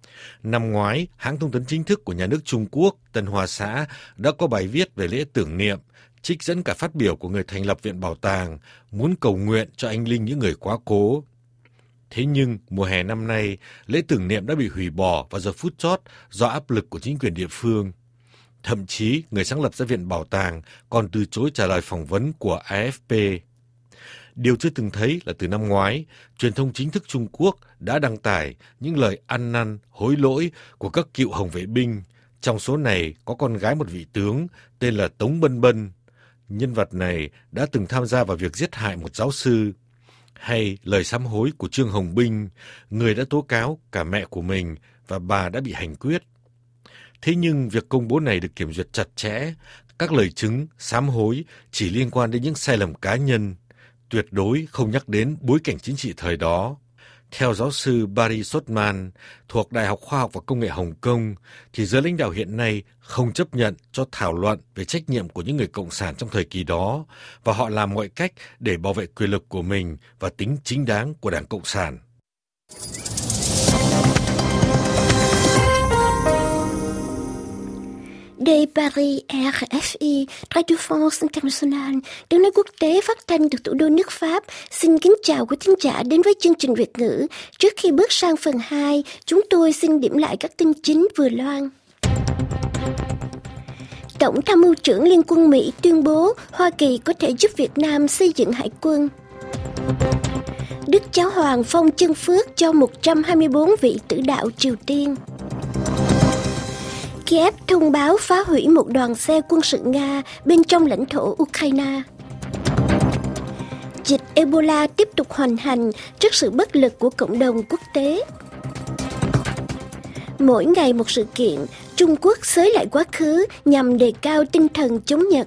Năm ngoái, hãng thông tấn chính thức của nhà nước Trung Quốc, Tân Hoa Xã, đã có bài viết về lễ tưởng niệm, trích dẫn cả phát biểu của người thành lập viện bảo tàng, muốn cầu nguyện cho anh linh những người quá cố. Thế nhưng mùa hè năm nay, lễ tưởng niệm đã bị hủy bỏ vào giờ phút chót do áp lực của chính quyền địa phương. Thậm chí, người sáng lập ra Viện Bảo tàng còn từ chối trả lời phỏng vấn của a ép pê. Điều chưa từng thấy là từ năm ngoái, truyền thông chính thức Trung Quốc đã đăng tải những lời ăn năn, hối lỗi của các cựu hồng vệ binh. Trong số này có con gái một vị tướng tên là Tống Bân Bân. Nhân vật này đã từng tham gia vào việc giết hại một giáo sư. Hay lời sám hối của Trương Hồng Binh, người đã tố cáo cả mẹ của mình và bà đã bị hành quyết. Thế nhưng việc công bố này được kiểm duyệt chặt chẽ, các lời chứng, sám hối chỉ liên quan đến những sai lầm cá nhân, tuyệt đối không nhắc đến bối cảnh chính trị thời đó. Theo giáo sư Barry Sotman thuộc Đại học Khoa học và Công nghệ Hồng Kông, thì giới lãnh đạo hiện nay không chấp nhận cho thảo luận về trách nhiệm của những người cộng sản trong thời kỳ đó, và họ làm mọi cách để bảo vệ quyền lực của mình và tính chính đáng của Đảng Cộng sản. Đây Paris, rờ ép i, Radio France International, tiếng nói quốc tế phát thanh từ thủ đô nước Pháp. Xin kính chào quý thính giả đến với chương trình Việt ngữ. Trước khi bước sang phần hai, chúng tôi xin điểm lại các tin chính vừa loan. Tổng tham mưu trưởng Liên quân Mỹ tuyên bố Hoa Kỳ có thể giúp Việt Nam xây dựng hải quân. Đức Giáo Hoàng phong chân phước cho một trăm hai mươi bốn vị tử đạo Triều Tiên. Kiev thông báo phá hủy một đoàn xe quân sự Nga bên trong lãnh thổ Ukraine. Dịch Ebola tiếp tục hoành hành trước sự bất lực của cộng đồng quốc tế. Mỗi ngày một sự kiện, Trung Quốc xới lại quá khứ nhằm đề cao tinh thần chống Nhật.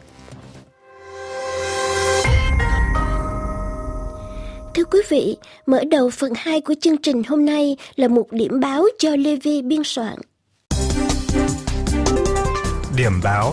Thưa quý vị, mở đầu phần hai của chương trình hôm nay là một điểm báo do Lê Vi biên soạn. Điểm báo.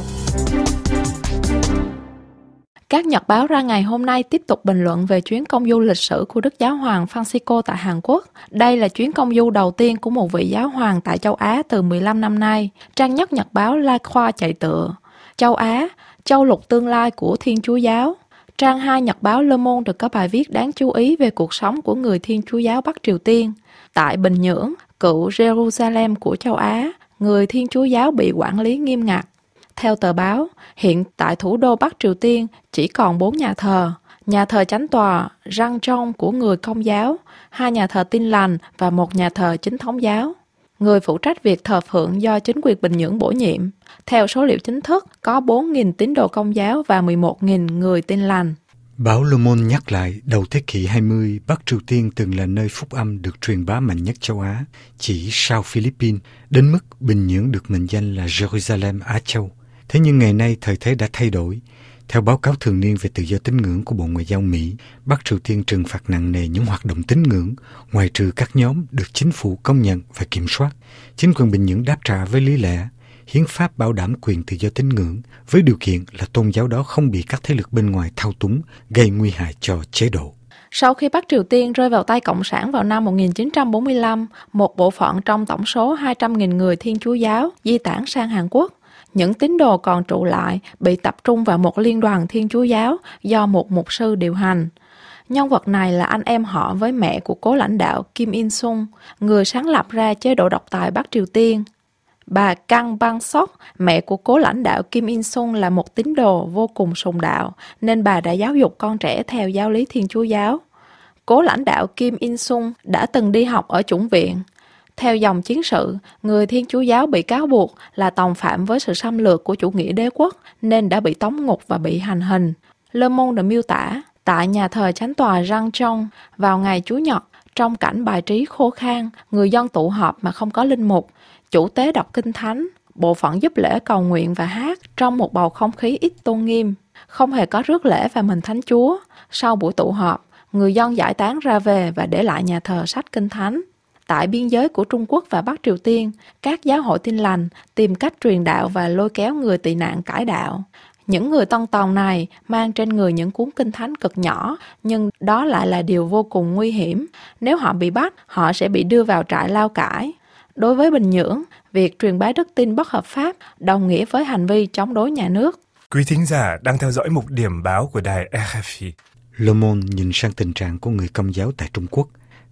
Các nhật báo ra ngày hôm nay tiếp tục bình luận về chuyến công du lịch sử của Đức Giáo hoàng Francisco tại Hàn Quốc. Đây là chuyến công du đầu tiên của một vị giáo hoàng tại châu Á từ mười lăm năm nay. Trang nhất nhật báo La Croix chạy tựa Châu Á, châu lục tương lai của Thiên Chúa Giáo. Trang hai nhật báo Le Monde được có bài viết đáng chú ý về cuộc sống của người Thiên Chúa Giáo Bắc Triều Tiên. Tại Bình Nhưỡng, cựu Jerusalem của châu Á, người Thiên Chúa Giáo bị quản lý nghiêm ngặt. Theo tờ báo, hiện tại thủ đô Bắc Triều Tiên chỉ còn bốn nhà thờ. Nhà thờ Chánh tòa Rangchong của người Công giáo, hai nhà thờ Tin lành và một nhà thờ Chính thống giáo. Người phụ trách việc thờ phượng do chính quyền Bình Nhưỡng bổ nhiệm. Theo số liệu chính thức, có bốn nghìn tín đồ Công giáo và mười một nghìn người Tin lành. Báo Le Monde nhắc lại, đầu thế kỷ hai mươi, Bắc Triều Tiên từng là nơi phúc âm được truyền bá mạnh nhất châu Á, chỉ sau Philippines, đến mức Bình Nhưỡng được mệnh danh là Jerusalem Á Châu. Thế nhưng ngày nay thời thế đã thay đổi. Theo báo cáo thường niên về tự do tín ngưỡng của Bộ Ngoại giao Mỹ, Bắc Triều Tiên trừng phạt nặng nề những hoạt động tín ngưỡng, ngoại trừ các nhóm được chính phủ công nhận và kiểm soát. Chính quyền Bình Nhưỡng đáp trả với lý lẽ, hiến pháp bảo đảm quyền tự do tín ngưỡng, với điều kiện là tôn giáo đó không bị các thế lực bên ngoài thao túng, gây nguy hại cho chế độ. Sau khi Bắc Triều Tiên rơi vào tay Cộng sản vào năm một nghìn chín trăm bốn mươi lăm, một bộ phận trong tổng số hai trăm nghìn người Thiên Chúa Giáo di tản sang Hàn Quốc. Những tín đồ còn trụ lại bị tập trung vào một liên đoàn Thiên Chúa Giáo do một mục sư điều hành. Nhân vật này là anh em họ với mẹ của cố lãnh đạo Kim Il-sung, người sáng lập ra chế độ độc tài Bắc Triều Tiên. Bà Kang Bang-sok, mẹ của cố lãnh đạo Kim Il-sung là một tín đồ vô cùng sùng đạo, nên bà đã giáo dục con trẻ theo giáo lý Thiên Chúa Giáo. Cố lãnh đạo Kim Il-sung đã từng đi học ở chủng viện. Theo dòng chiến sự, người Thiên Chúa Giáo bị cáo buộc là tòng phạm với sự xâm lược của chủ nghĩa đế quốc nên đã bị tống ngục và bị hành hình. Le Monde miêu tả, tại nhà thờ Chánh tòa Rangchong, vào ngày Chủ nhật, trong cảnh bài trí khô khan, người dân tụ họp mà không có linh mục, chủ tế đọc kinh thánh, bộ phận giúp lễ cầu nguyện và hát trong một bầu không khí ít tôn nghiêm. Không hề có rước lễ và mừng Thánh Chúa. Sau buổi tụ họp, người dân giải tán ra về và để lại nhà thờ sách kinh thánh. Tại biên giới của Trung Quốc và Bắc Triều Tiên, các giáo hội Tin lành tìm cách truyền đạo và lôi kéo người tị nạn cải đạo. Những người tân tòng này mang trên người những cuốn kinh thánh cực nhỏ, nhưng đó lại là điều vô cùng nguy hiểm. Nếu họ bị bắt, họ sẽ bị đưa vào trại lao cải. Đối với Bình Nhưỡng, việc truyền bá đức tin bất hợp pháp đồng nghĩa với hành vi chống đối nhà nước. Quý thính giả đang theo dõi mục điểm báo của đài rờ ép i. Le Monde nhìn sang tình trạng của người Công giáo tại Trung Quốc.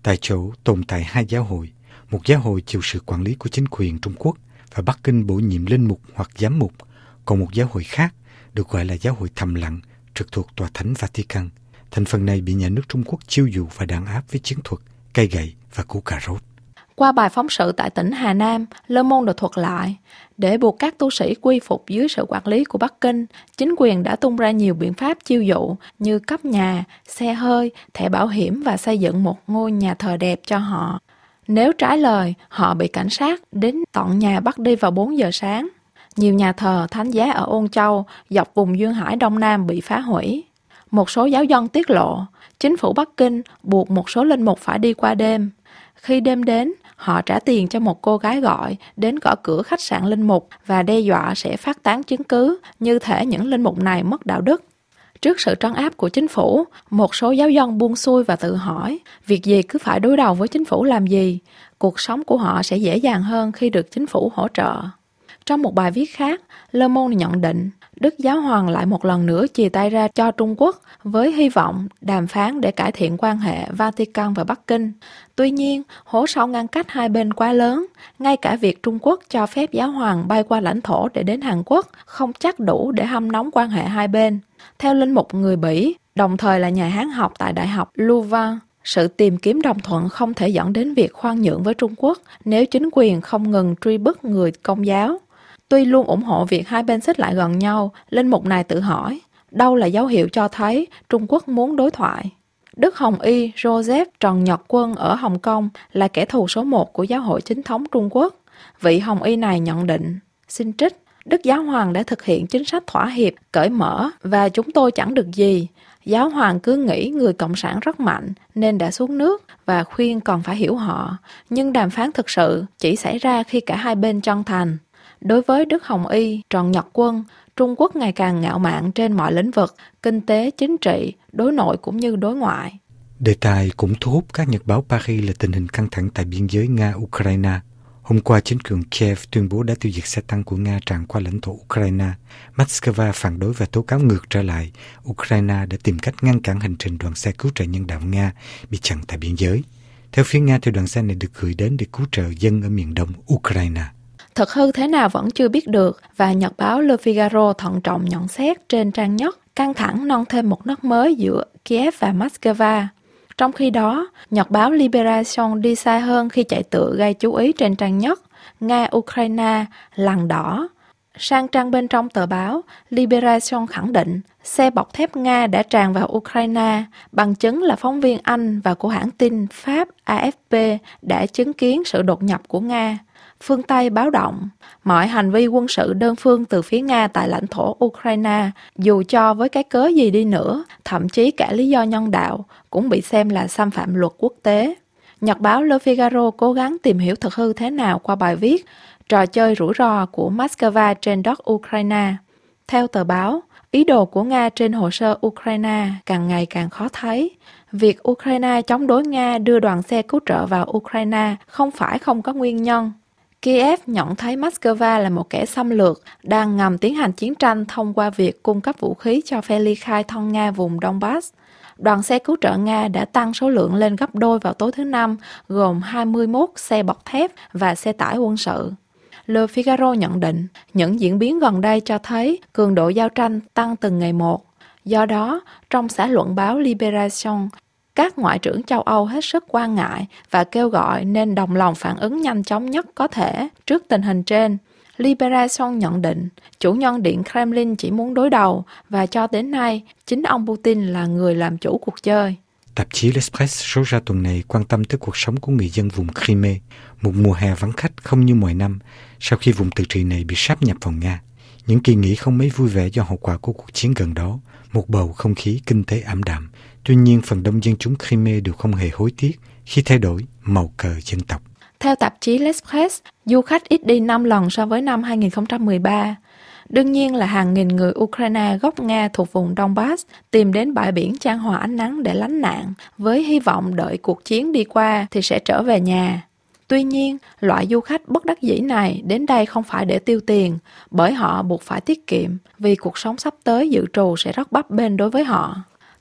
Tại chỗ tồn tại hai giáo hội, một giáo hội chịu sự quản lý của chính quyền Trung Quốc và Bắc Kinh bổ nhiệm linh mục hoặc giám mục, còn một giáo hội khác được gọi là giáo hội thầm lặng trực thuộc Tòa Thánh Vatican. Thành phần này bị nhà nước Trung Quốc chiêu dụ và đàn áp với chiến thuật, cây gậy và củ cà rốt. Qua bài phóng sự tại tỉnh Hà Nam, Le Monde được thuật lại, để buộc các tu sĩ quy phục dưới sự quản lý của Bắc Kinh, chính quyền đã tung ra nhiều biện pháp chiêu dụ như cấp nhà, xe hơi, thẻ bảo hiểm và xây dựng một ngôi nhà thờ đẹp cho họ. Nếu trái lời, họ bị cảnh sát đến tận nhà bắt đi vào bốn giờ sáng. Nhiều nhà thờ thánh giá ở Ôn Châu, dọc vùng duyên hải Đông Nam bị phá hủy. Một số giáo dân tiết lộ, chính phủ Bắc Kinh buộc một số linh mục phải đi qua đêm. Khi đêm đến, họ trả tiền cho một cô gái gọi đến gõ cửa khách sạn linh mục và đe dọa sẽ phát tán chứng cứ như thể những linh mục này mất đạo đức. Trước sự trấn áp của chính phủ, một số giáo dân buông xuôi và tự hỏi, việc gì cứ phải đối đầu với chính phủ làm gì, cuộc sống của họ sẽ dễ dàng hơn khi được chính phủ hỗ trợ. Trong một bài viết khác, Le Monde nhận định, Đức Giáo Hoàng lại một lần nữa chìa tay ra cho Trung Quốc với hy vọng đàm phán để cải thiện quan hệ Vatican và Bắc Kinh. Tuy nhiên, hố sâu ngăn cách hai bên quá lớn, ngay cả việc Trung Quốc cho phép Giáo Hoàng bay qua lãnh thổ để đến Hàn Quốc không chắc đủ để hâm nóng quan hệ hai bên. Theo linh mục người Bỉ, đồng thời là nhà Hán học tại Đại học Louvain, sự tìm kiếm đồng thuận không thể dẫn đến việc khoan nhượng với Trung Quốc nếu chính quyền không ngừng truy bức người Công giáo. Tuy luôn ủng hộ việc hai bên xích lại gần nhau, linh mục này tự hỏi, đâu là dấu hiệu cho thấy Trung Quốc muốn đối thoại? Đức Hồng Y Joseph Trần Nhật Quân ở Hồng Kông là kẻ thù số một của giáo hội chính thống Trung Quốc. Vị Hồng Y này nhận định, xin trích, Đức Giáo Hoàng đã thực hiện chính sách thỏa hiệp, cởi mở và chúng tôi chẳng được gì. Giáo Hoàng cứ nghĩ người Cộng sản rất mạnh nên đã xuống nước và khuyên còn phải hiểu họ. Nhưng đàm phán thực sự chỉ xảy ra khi cả hai bên chân thành. Đối với Đức Hồng Y, Trần Nhật Quân, Trung Quốc ngày càng ngạo mạn trên mọi lĩnh vực, kinh tế, chính trị, đối nội cũng như đối ngoại. Đề tài cũng thu hút các nhật báo Paris là tình hình căng thẳng tại biên giới Nga-Ukraine. Hôm qua, chính quyền Kiev tuyên bố đã tiêu diệt xe tăng của Nga tràn qua lãnh thổ Ukraine. Moscow phản đối và tố cáo ngược trở lại. Ukraine đã tìm cách ngăn cản hành trình đoàn xe cứu trợ nhân đạo Nga bị chặn tại biên giới. Theo phía Nga, thì đoàn xe này được gửi đến để cứu trợ dân ở miền đông Ukraine. Thực hư thế nào vẫn chưa biết được và nhật báo Le Figaro thận trọng nhận xét trên trang nhất căng thẳng nâng thêm một nấc mới giữa Kiev và Moscow. Trong khi đó, nhật báo Libération đi xa hơn khi chạy tựa gây chú ý trên trang nhất Nga-Ukraine lằn đỏ. Sang trang bên trong tờ báo, Libération khẳng định xe bọc thép Nga đã tràn vào Ukraine, bằng chứng là phóng viên Anh và của hãng tin Pháp A F P đã chứng kiến sự đột nhập của Nga. Phương Tây báo động, mọi hành vi quân sự đơn phương từ phía Nga tại lãnh thổ Ukraine, dù cho với cái cớ gì đi nữa, thậm chí cả lý do nhân đạo, cũng bị xem là xâm phạm luật quốc tế. Nhật báo Le Figaro cố gắng tìm hiểu thực hư thế nào qua bài viết Trò chơi rủi ro của Moscow trên đất Ukraine. Theo tờ báo, ý đồ của Nga trên hồ sơ Ukraine càng ngày càng khó thấy. Việc Ukraine chống đối Nga đưa đoàn xe cứu trợ vào Ukraine không phải không có nguyên nhân. Kiev nhận thấy Moscow là một kẻ xâm lược đang ngầm tiến hành chiến tranh thông qua việc cung cấp vũ khí cho phe ly khai thân Nga vùng Donbass. Đoàn xe cứu trợ Nga đã tăng số lượng lên gấp đôi vào tối thứ Năm, gồm hai mươi mốt xe bọc thép và xe tải quân sự. Le Figaro nhận định, những diễn biến gần đây cho thấy cường độ giao tranh tăng từng ngày một. Do đó, trong xã luận báo Libération, các ngoại trưởng châu Âu hết sức quan ngại và kêu gọi nên đồng lòng phản ứng nhanh chóng nhất có thể trước tình hình trên. Libération nhận định, chủ nhân Điện Kremlin chỉ muốn đối đầu và cho đến nay, chính ông Putin là người làm chủ cuộc chơi. Tạp chí L'Express số ra tuần này quan tâm tới cuộc sống của người dân vùng Crimea, một mùa hè vắng khách không như mọi năm sau khi vùng tự trị này bị sáp nhập vào Nga. Những kỳ nghỉ không mấy vui vẻ do hậu quả của cuộc chiến gần đó, một bầu không khí kinh tế ảm đạm. Tuy nhiên, phần đông dân chúng Crimea đều không hề hối tiếc khi thay đổi màu cờ dân tộc. Theo tạp chí L'Express, du khách ít đi năm lần so với năm hai không một ba. Đương nhiên là hàng nghìn người Ukraine gốc Nga thuộc vùng Donbass tìm đến bãi biển chan hòa ánh nắng để lánh nạn, với hy vọng đợi cuộc chiến đi qua thì sẽ trở về nhà. Tuy nhiên, loại du khách bất đắc dĩ này đến đây không phải để tiêu tiền, bởi họ buộc phải tiết kiệm vì cuộc sống sắp tới dự trù sẽ rất bấp bênh đối với họ.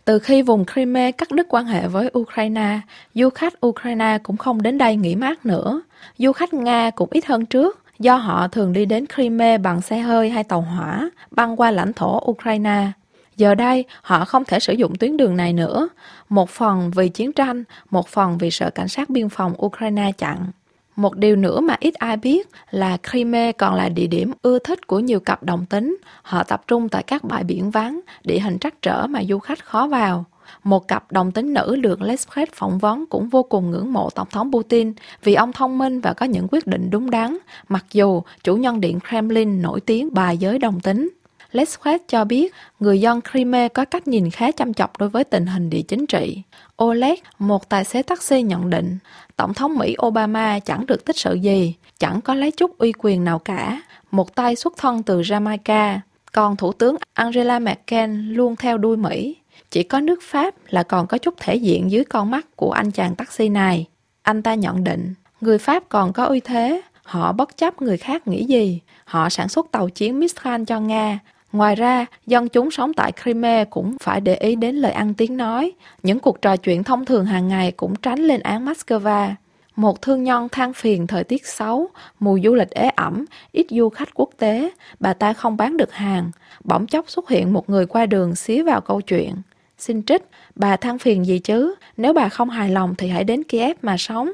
Từ khi vùng Crimea cắt đứt quan hệ với Ukraine, du khách Ukraine cũng không đến đây nghỉ mát nữa. Du khách Nga cũng ít hơn trước, do họ thường đi đến Crimea bằng xe hơi hay tàu hỏa, băng qua lãnh thổ Ukraine. Giờ đây, họ không thể sử dụng tuyến đường này nữa, một phần vì chiến tranh, một phần vì sợ cảnh sát biên phòng Ukraine chặn. Một điều nữa mà ít ai biết là Crimea còn là địa điểm ưa thích của nhiều cặp đồng tính. Họ tập trung tại các bãi biển vắng, địa hình trắc trở mà du khách khó vào. Một cặp đồng tính nữ được L'Express phỏng vấn cũng vô cùng ngưỡng mộ Tổng thống Putin vì ông thông minh và có những quyết định đúng đắn, mặc dù chủ nhân điện Kremlin nổi tiếng bài giới đồng tính. L'Express cho biết người dân Crimea có cách nhìn khá chăm chọc đối với tình hình địa chính trị. Oleg, một tài xế taxi nhận định, Tổng thống Mỹ Obama chẳng được tích sự gì, chẳng có lấy chút uy quyền nào cả, một tay xuất thân từ Jamaica, còn Thủ tướng Angela Merkel luôn theo đuôi Mỹ. Chỉ có nước Pháp là còn có chút thể diện dưới con mắt của anh chàng taxi này. Anh ta nhận định, người Pháp còn có uy thế, họ bất chấp người khác nghĩ gì, họ sản xuất tàu chiến Mistral cho Nga. Ngoài ra, dân chúng sống tại Crimea cũng phải để ý đến lời ăn tiếng nói. Những cuộc trò chuyện thông thường hàng ngày cũng tránh lên án Moscow. Một thương nhân than phiền thời tiết xấu, mùa du lịch ế ẩm, ít du khách quốc tế, bà ta không bán được hàng. Bỗng chốc xuất hiện một người qua đường xía vào câu chuyện. Xin trích, bà than phiền gì chứ? Nếu bà không hài lòng thì hãy đến Kiev mà sống.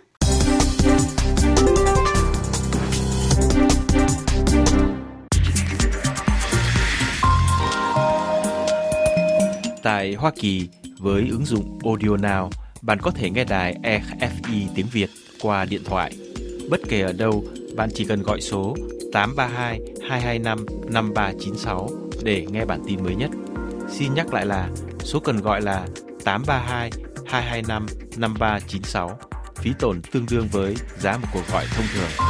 Tại Hoa Kỳ, với ứng dụng Audio Now, bạn có thể nghe đài e ép i tiếng Việt qua điện thoại. Bất kể ở đâu, bạn chỉ cần gọi số tám ba hai hai hai năm năm ba chín sáu để nghe bản tin mới nhất. Xin nhắc lại là số cần gọi là tám ba hai hai hai năm năm ba chín sáu. Phí tổn tương đương với giá một cuộc gọi thông thường.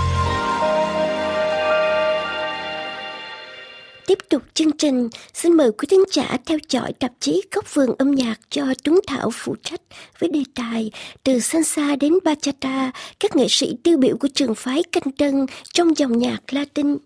Tiếp tục chương trình, xin mời quý thính giả theo dõi tạp chí Góc vườn âm nhạc do Tuấn Thảo phụ trách với đề tài Từ Salsa đến Bachata, các nghệ sĩ tiêu biểu của trường phái Canh Tân trong dòng nhạc Latin.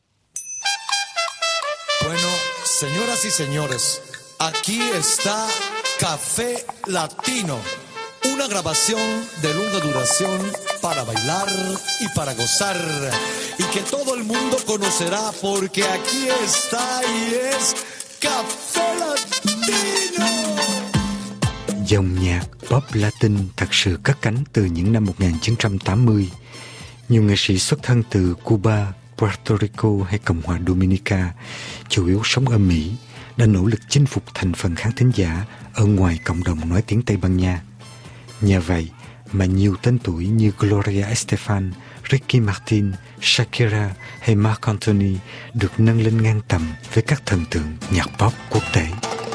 Bueno, señoras y señores, aquí está Café Latino, una grabación de larga duración para bailar y para gozar, y que todo el mundo conocerá porque aquí está y es Café Latino. Dòng nhạc pop Latin thật sự cất cánh từ những năm một nghìn chín trăm tám mươi. Nhiều nghệ sĩ xuất thân từ Cuba, Puerto Rico hay Cộng hòa Dominica, chủ yếu sống ở Mỹ, đã nỗ lực chinh phục thành phần khán thính giả ở ngoài cộng đồng nói tiếng Tây Ban Nha. Nhờ vậy mà nhiều tên tuổi như Gloria Estefan, Ricky Martin, Shakira hay Marc Anthony được nâng lên ngang tầm với các thần tượng nhạc pop quốc tế.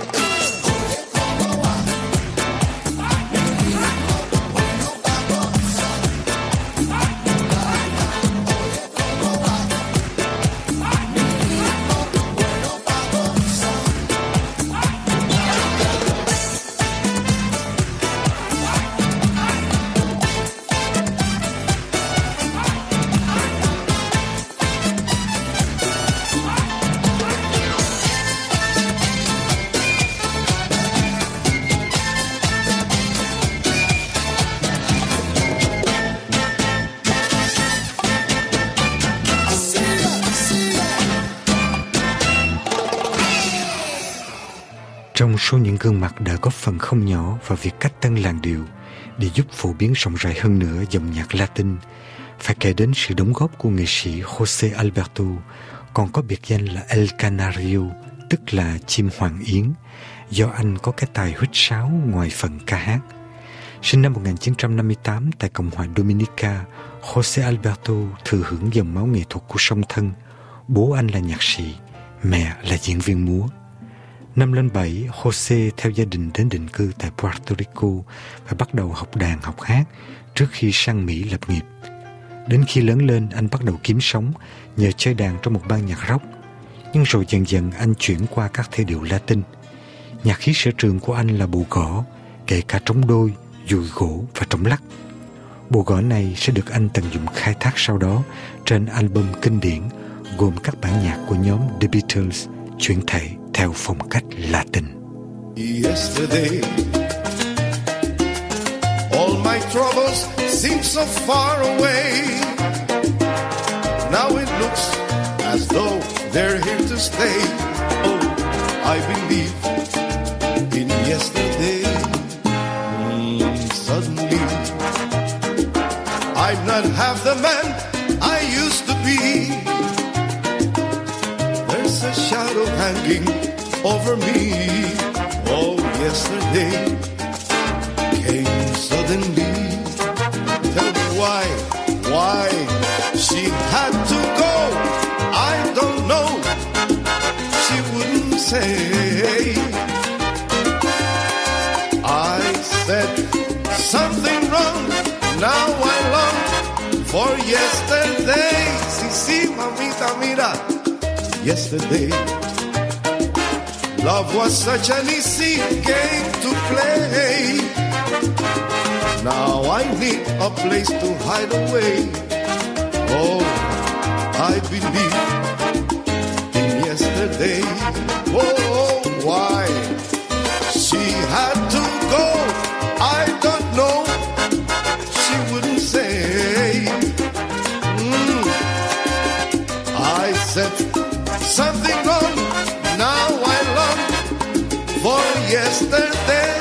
Trong số những gương mặt đã góp phần không nhỏ vào việc cách tân làn điệu để giúp phổ biến rộng rãi hơn nữa dòng nhạc Latin, phải kể đến sự đóng góp của nghệ sĩ José Alberto, còn có biệt danh là El Canario, tức là chim hoàng yến, do anh có cái tài huýt sáo ngoài phần ca hát. Sinh năm một nghìn chín trăm năm mươi tám tại Cộng hòa Dominica, José Alberto thừa hưởng dòng máu nghệ thuật của song thân. Bố anh là nhạc sĩ, mẹ là diễn viên múa. Năm lên bảy, José theo gia đình đến định cư tại Puerto Rico và bắt đầu học đàn học hát trước khi sang Mỹ lập nghiệp. Đến khi lớn lên, anh bắt đầu kiếm sống nhờ chơi đàn trong một ban nhạc rock. Nhưng rồi dần dần anh chuyển qua các thể điệu Latin. Nhạc khí sở trường của anh là bộ gõ, kể cả trống đôi, dùi gỗ và trống lắc. Bộ gõ này sẽ được anh tận dụng khai thác sau đó trên album kinh điển gồm các bản nhạc của nhóm The Beatles chuyển thể theo phong cách Latin. yesterday. All my troubles seem so far away. Now it looks as though they're here to stay. Oh, I believe in yesterday. Mm, suddenly, I'm not half the man I used to be. There's a shadow hanging over me. Oh, yesterday came suddenly. Tell me why, why she had to go. I don't know. She wouldn't say. I said something wrong. Now I long for yesterday. Si, si, mamita, mira. Yesterday, love was such an easy game to play. Now I need a place to hide away. Oh, I believe in yesterday. Oh, why she had to go, I don't know. She wouldn't say. Mm. I said something wrong. Now I long for yesterday.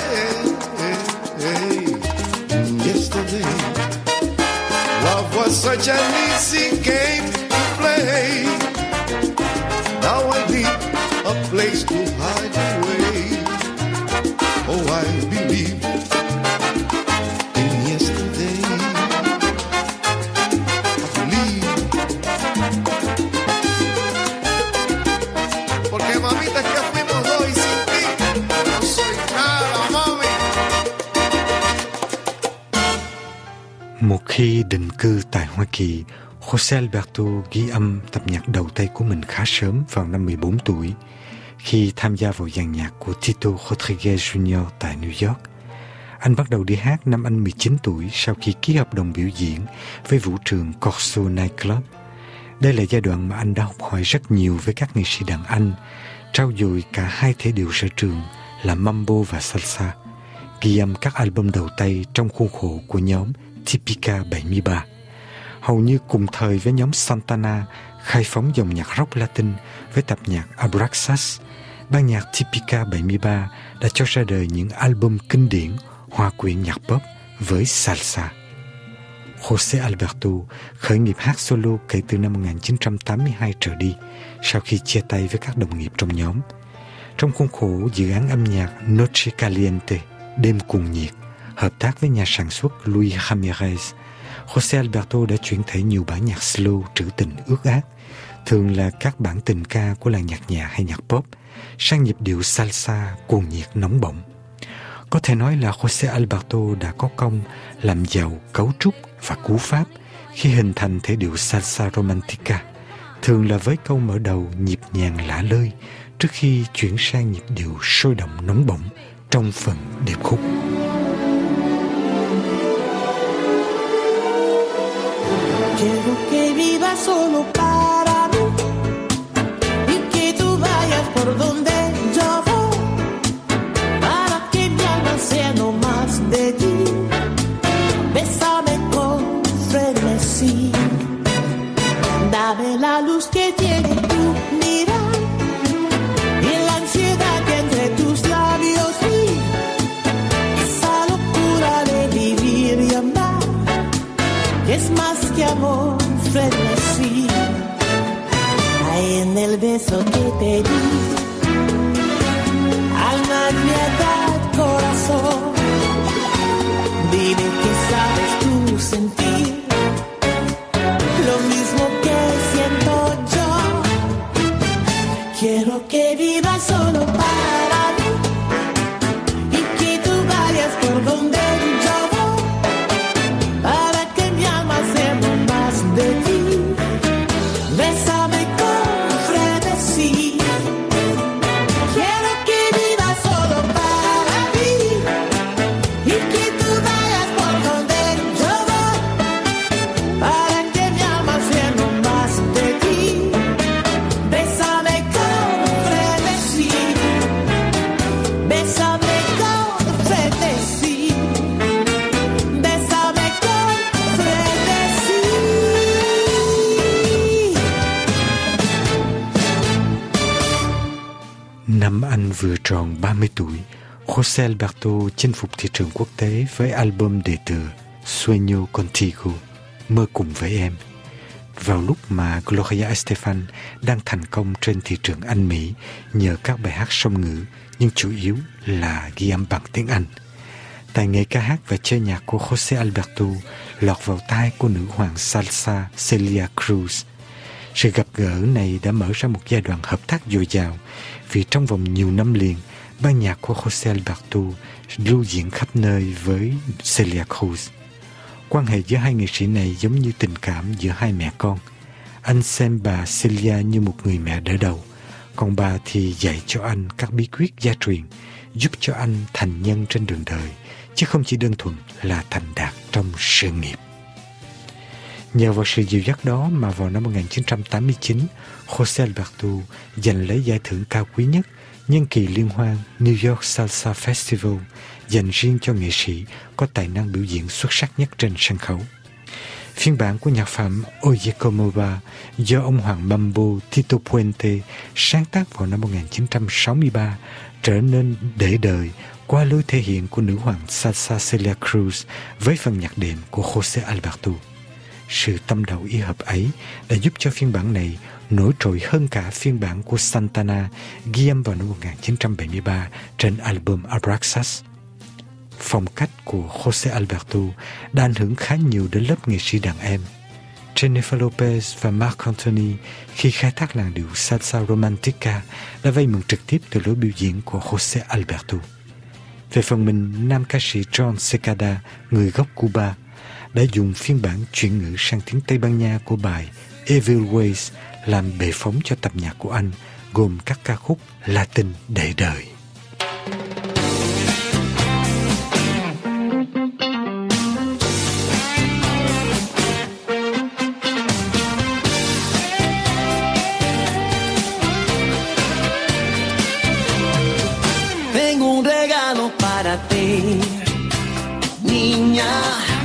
Yesterday, love was such an easy game to play. Now I need a place to hide away. Oh, I believe in yesterday. I believe. Porque mamita, es que fuimos dos y sin ti no soy nada, mami. Một khi định cư tại Hoa Kỳ, Jose Alberto ghi âm tập nhạc đầu tay của mình khá sớm vào năm mười bốn tuổi, khi tham gia vào dàn nhạc của Tito Rodriguez Junior tại New York. Anh bắt đầu đi hát năm anh mười chín tuổi sau khi ký hợp đồng biểu diễn với vũ trường Corso Nightclub. Đây là giai đoạn mà anh đã học hỏi rất nhiều với các nghệ sĩ đàn Anh, trau dồi cả hai thể điệu sở trường là mambo và salsa, ghi âm các album đầu tay trong khuôn khổ của nhóm Tipica bảy mươi ba. Hầu như cùng thời với nhóm Santana khai phóng dòng nhạc rock Latin với tập nhạc Abraxas, ban nhạc Tipica bảy mươi ba đã cho ra đời những album kinh điển hòa quyện nhạc pop với salsa. Jose Alberto khởi nghiệp hát solo kể từ năm một nghìn chín trăm tám mươi hai trở đi, sau khi chia tay với các đồng nghiệp trong nhóm. Trong khuôn khổ dự án âm nhạc Noche Caliente, đêm cuồng nhiệt, hợp tác với nhà sản xuất Luis Ramirez, Jose Alberto đã chuyển thể nhiều bản nhạc slow trữ tình ướt át, thường là các bản tình ca của làng nhạc nhẹ hay nhạc pop, sang nhịp điệu salsa cuồng nhiệt nóng bỏng. Có thể nói là Jose Alberto đã có công làm giàu cấu trúc và cú pháp khi hình thành thể điệu salsa romantica, thường là với câu mở đầu nhịp nhàng lả lơi trước khi chuyển sang nhịp điệu sôi động nóng bỏng trong phần điệp khúc. Quiero que vivas solo para mí y que tú vayas por donde yo voy, para que mi alma sea no más de ti. Bésame con frenesí, dame la luz que tiene tu mirar y la ansiedad que entre tus labios vi, esa locura de vivir y amar, que es más que amor, frenesí. Hay en el beso que te di, alma, piedad, corazón. Dime que sabes tú sentir lo mismo que siento yo. Quiero que vivas solo para mí y que tú vayas por donde yo voy, para que mi alma sea no más de ti. Bésame con frenesí. Quiero que vivas solo para mí y que tú vayas por donde yo voy, para que mi alma sea no más de ti. Bésame con frenesí. Bésame Năm anh vừa tròn ba mươi tuổi, José Alberto chinh phục thị trường quốc tế với album đề tựa Sueño Contigo, Mơ cùng với em. Vào lúc mà Gloria Estefan đang thành công trên thị trường Anh Mỹ nhờ các bài hát song ngữ, nhưng chủ yếu là ghi âm bằng tiếng Anh. Tài nghệ ca hát và chơi nhạc của José Alberto lọt vào tai của nữ hoàng salsa Celia Cruz. Sự gặp gỡ này đã mở ra một giai đoạn hợp tác dồi dào, vì trong vòng nhiều năm liền, ban nhạc của José Alberto lưu diễn khắp nơi với Celia Cruz. Quan hệ giữa hai nghệ sĩ này giống như tình cảm giữa hai mẹ con. Anh xem bà Celia như một người mẹ đỡ đầu, còn bà thì dạy cho anh các bí quyết gia truyền, giúp cho anh thành nhân trên đường đời, chứ không chỉ đơn thuần là thành đạt trong sự nghiệp. Nhờ vào sự dìu dắt đó mà vào năm một nghìn chín trăm tám mươi chín, José Alberto giành lấy giải thưởng cao quý nhất nhân kỳ liên hoan New York Salsa Festival, dành riêng cho nghệ sĩ có tài năng biểu diễn xuất sắc nhất trên sân khấu. Phiên bản của nhạc phẩm Oye Como Va do ông hoàng mambo Tito Puente sáng tác vào năm một nghìn chín trăm sáu mươi ba trở nên để đời qua lối thể hiện của nữ hoàng salsa Celia Cruz với phần nhạc đệm của José Alberto. Sự tâm đầu ý hợp ấy đã giúp cho phiên bản này nổi trội hơn cả phiên bản của Santana ghi âm vào năm một nghìn chín trăm bảy mươi ba trên album Abraxas. Phong cách của José Alberto đã ảnh hưởng khá nhiều đến lớp nghệ sĩ đàn em. Jennifer Lopez và Marc Anthony khi khai thác làn điệu salsa romantica đã vay mượn trực tiếp từ lối biểu diễn của José Alberto. Về phần mình, nam ca sĩ John Secada, người gốc Cuba, đã dùng phiên bản chuyển ngữ sang tiếng Tây Ban Nha của bài Evil Ways làm bệ phóng cho tập nhạc của anh, gồm các ca khúc Latin để đời. Tengo un regalo para ti, niña.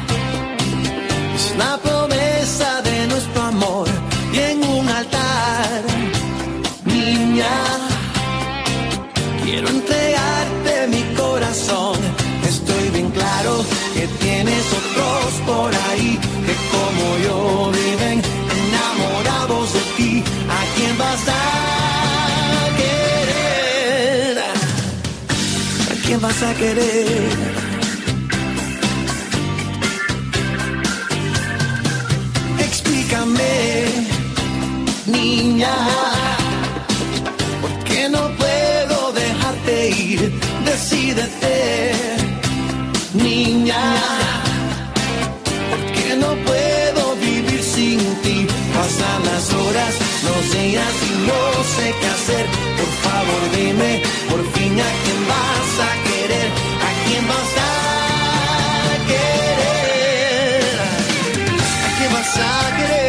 Es la promesa de nuestro amor y en un altar, niña. Quiero entregarte mi corazón. Estoy bien claro que tienes otros por ahí que como yo viven enamorados de ti. ¿A quién vas a querer? ¿A quién vas a querer? Explícame, niña, ¿por qué no puedo dejarte ir? Decídete, niña, ¿por qué no puedo vivir sin ti? Pasan las horas, los días y no sé qué hacer. Por favor dime, por fin a quién vas a querer, a quién vas a querer, a quién vas a querer.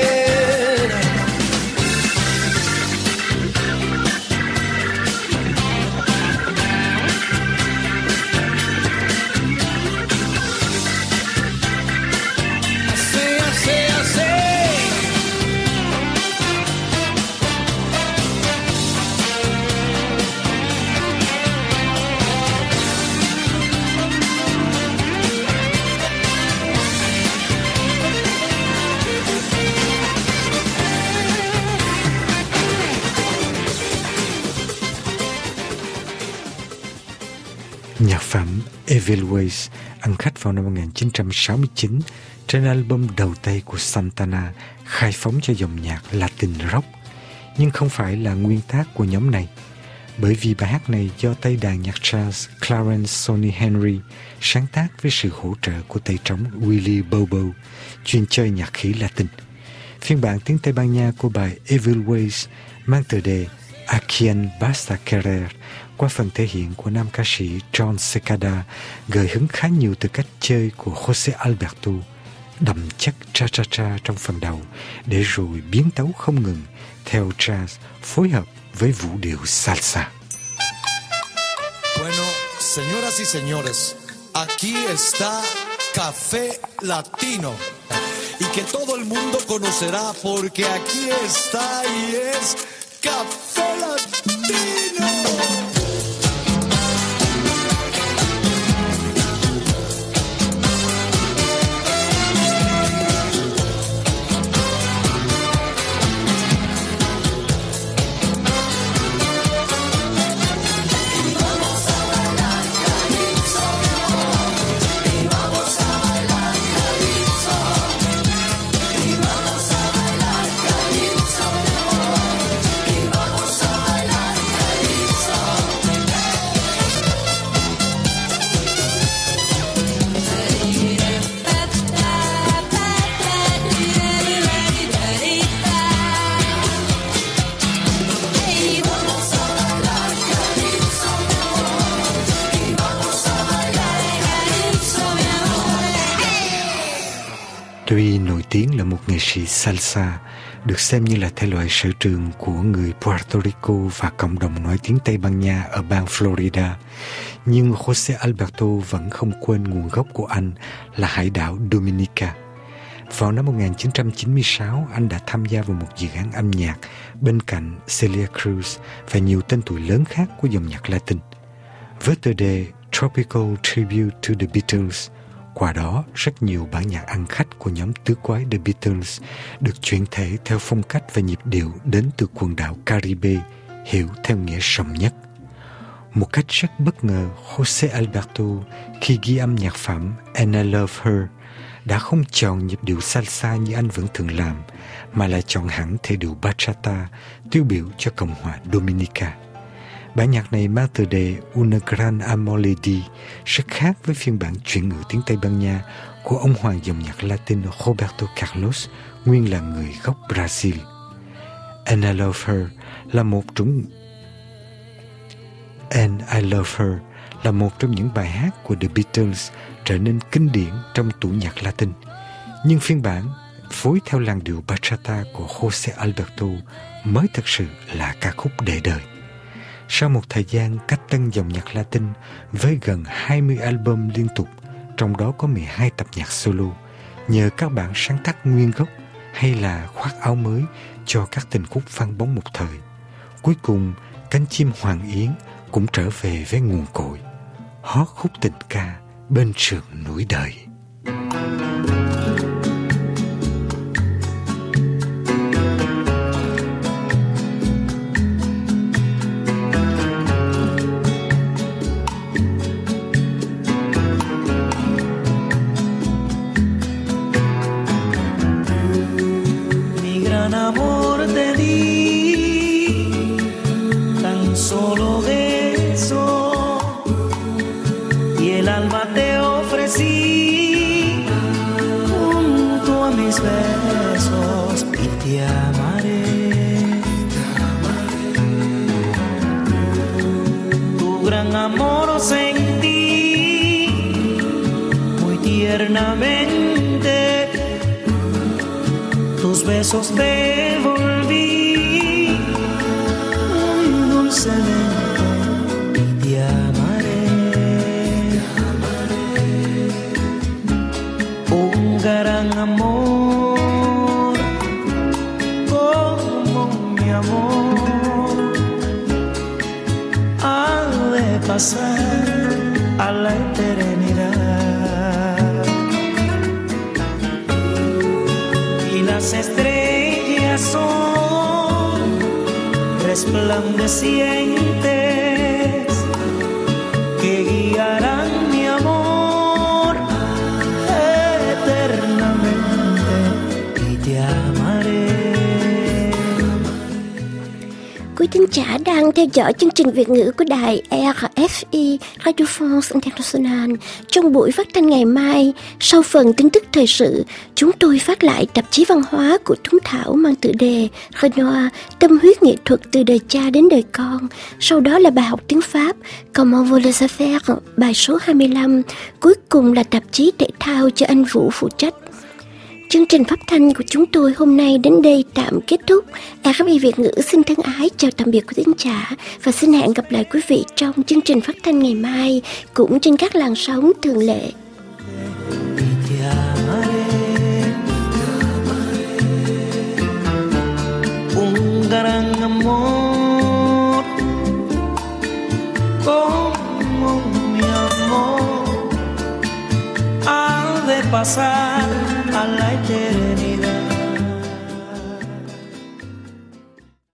Nhạc phẩm Evil Ways ăn khách vào năm một nghìn chín trăm sáu mươi chín trên album đầu tay của Santana, khai phóng cho dòng nhạc Latin rock, nhưng không phải là nguyên tác của nhóm này, bởi vì bài hát này do tay đàn nhạc jazz Clarence Sonny Henry sáng tác với sự hỗ trợ của tay trống Willie Bobo, chuyên chơi nhạc khí Latin. Phiên bản tiếng Tây Ban Nha của bài Evil Ways mang tựa đề A quien vas a querer, qua phần thể hiện của nam ca sĩ John Secada, gợi hứng khá nhiều từ cách chơi của José Alberto, đậm chất cha-cha-cha trong phần đầu, để rồi biến tấu không ngừng theo jazz phối hợp với vũ điệu salsa. Bueno, señoras y señores, aquí está Café Latino, y que todo el mundo conocerá porque aquí está y es Café Latino. Tuy nổi tiếng là một nghệ sĩ salsa, được xem như là thể loại sở trường của người Puerto Rico và cộng đồng nói tiếng Tây Ban Nha ở bang Florida, nhưng José Alberto vẫn không quên nguồn gốc của anh là hải đảo Dominica. Vào năm một nghìn chín trăm chín mươi sáu, anh đã tham gia vào một dự án âm nhạc bên cạnh Celia Cruz và nhiều tên tuổi lớn khác của dòng nhạc Latin. Với tựa đề Tropical Tribute to the Beatles, qua đó rất nhiều bản nhạc ăn khách của nhóm tứ quái The Beatles được chuyển thể theo phong cách và nhịp điệu đến từ quần đảo Caribe, hiểu theo nghĩa rộng nhất. Một cách rất bất ngờ, José Alberto khi ghi âm nhạc phẩm And I Love Her đã không chọn nhịp điệu salsa như anh vẫn thường làm, mà lại chọn hẳn thể điệu bachata tiêu biểu cho Cộng hòa Dominica. Bản nhạc này mang tựa đề Una Gran Amoledi, rất khác với phiên bản chuyển ngữ tiếng Tây Ban Nha của ông hoàng dòng nhạc Latin Roberto Carlos, nguyên là người gốc Brazil. And I Love Her là một trong And I Love Her là một trong những bài hát của The Beatles trở nên kinh điển trong tủ nhạc Latin. Nhưng phiên bản phối theo làn điệu bachata của José Alberto mới thực sự là ca khúc để đời. Sau một thời gian cách tân dòng nhạc Latin với gần hai mươi album liên tục, trong đó có mười hai tập nhạc solo, nhờ các bản sáng tác nguyên gốc hay là khoác áo mới cho các tình khúc vang bóng một thời, cuối cùng cánh chim Hoàng Yến cũng trở về với nguồn cội, hót khúc tình ca bên sườn núi đời. Tus besos devolví muy dulcemente y te amaré, un gran amor como mi amor ha de pasar a la eternidad. Las estrellas son resplandecientes que guiarán mi amor eternamente y te amaré. Quý thính giả đang theo dõi chương trình Việt ngữ của đài R F I Radio France International. Trong buổi phát thanh ngày mai, sau phần tin tức thời sự, chúng tôi phát lại tạp chí văn hóa của Tuấn Thảo mang tựa đề Renoir, tâm huyết nghệ thuật từ đời cha đến đời con. Sau đó là bài học tiếng Pháp Comment vont les affaires, bài số hai mươi lăm. Cuối cùng là tạp chí thể thao cho anh Vũ phụ trách. Chương trình phát thanh của chúng tôi hôm nay đến đây tạm kết thúc. R F I Việt ngữ xin thân ái chào tạm biệt quý thính giả và xin hẹn gặp lại quý vị trong chương trình phát thanh ngày mai cũng trên các làn sóng thường lệ. Un gran amor como mi amor ha de pasar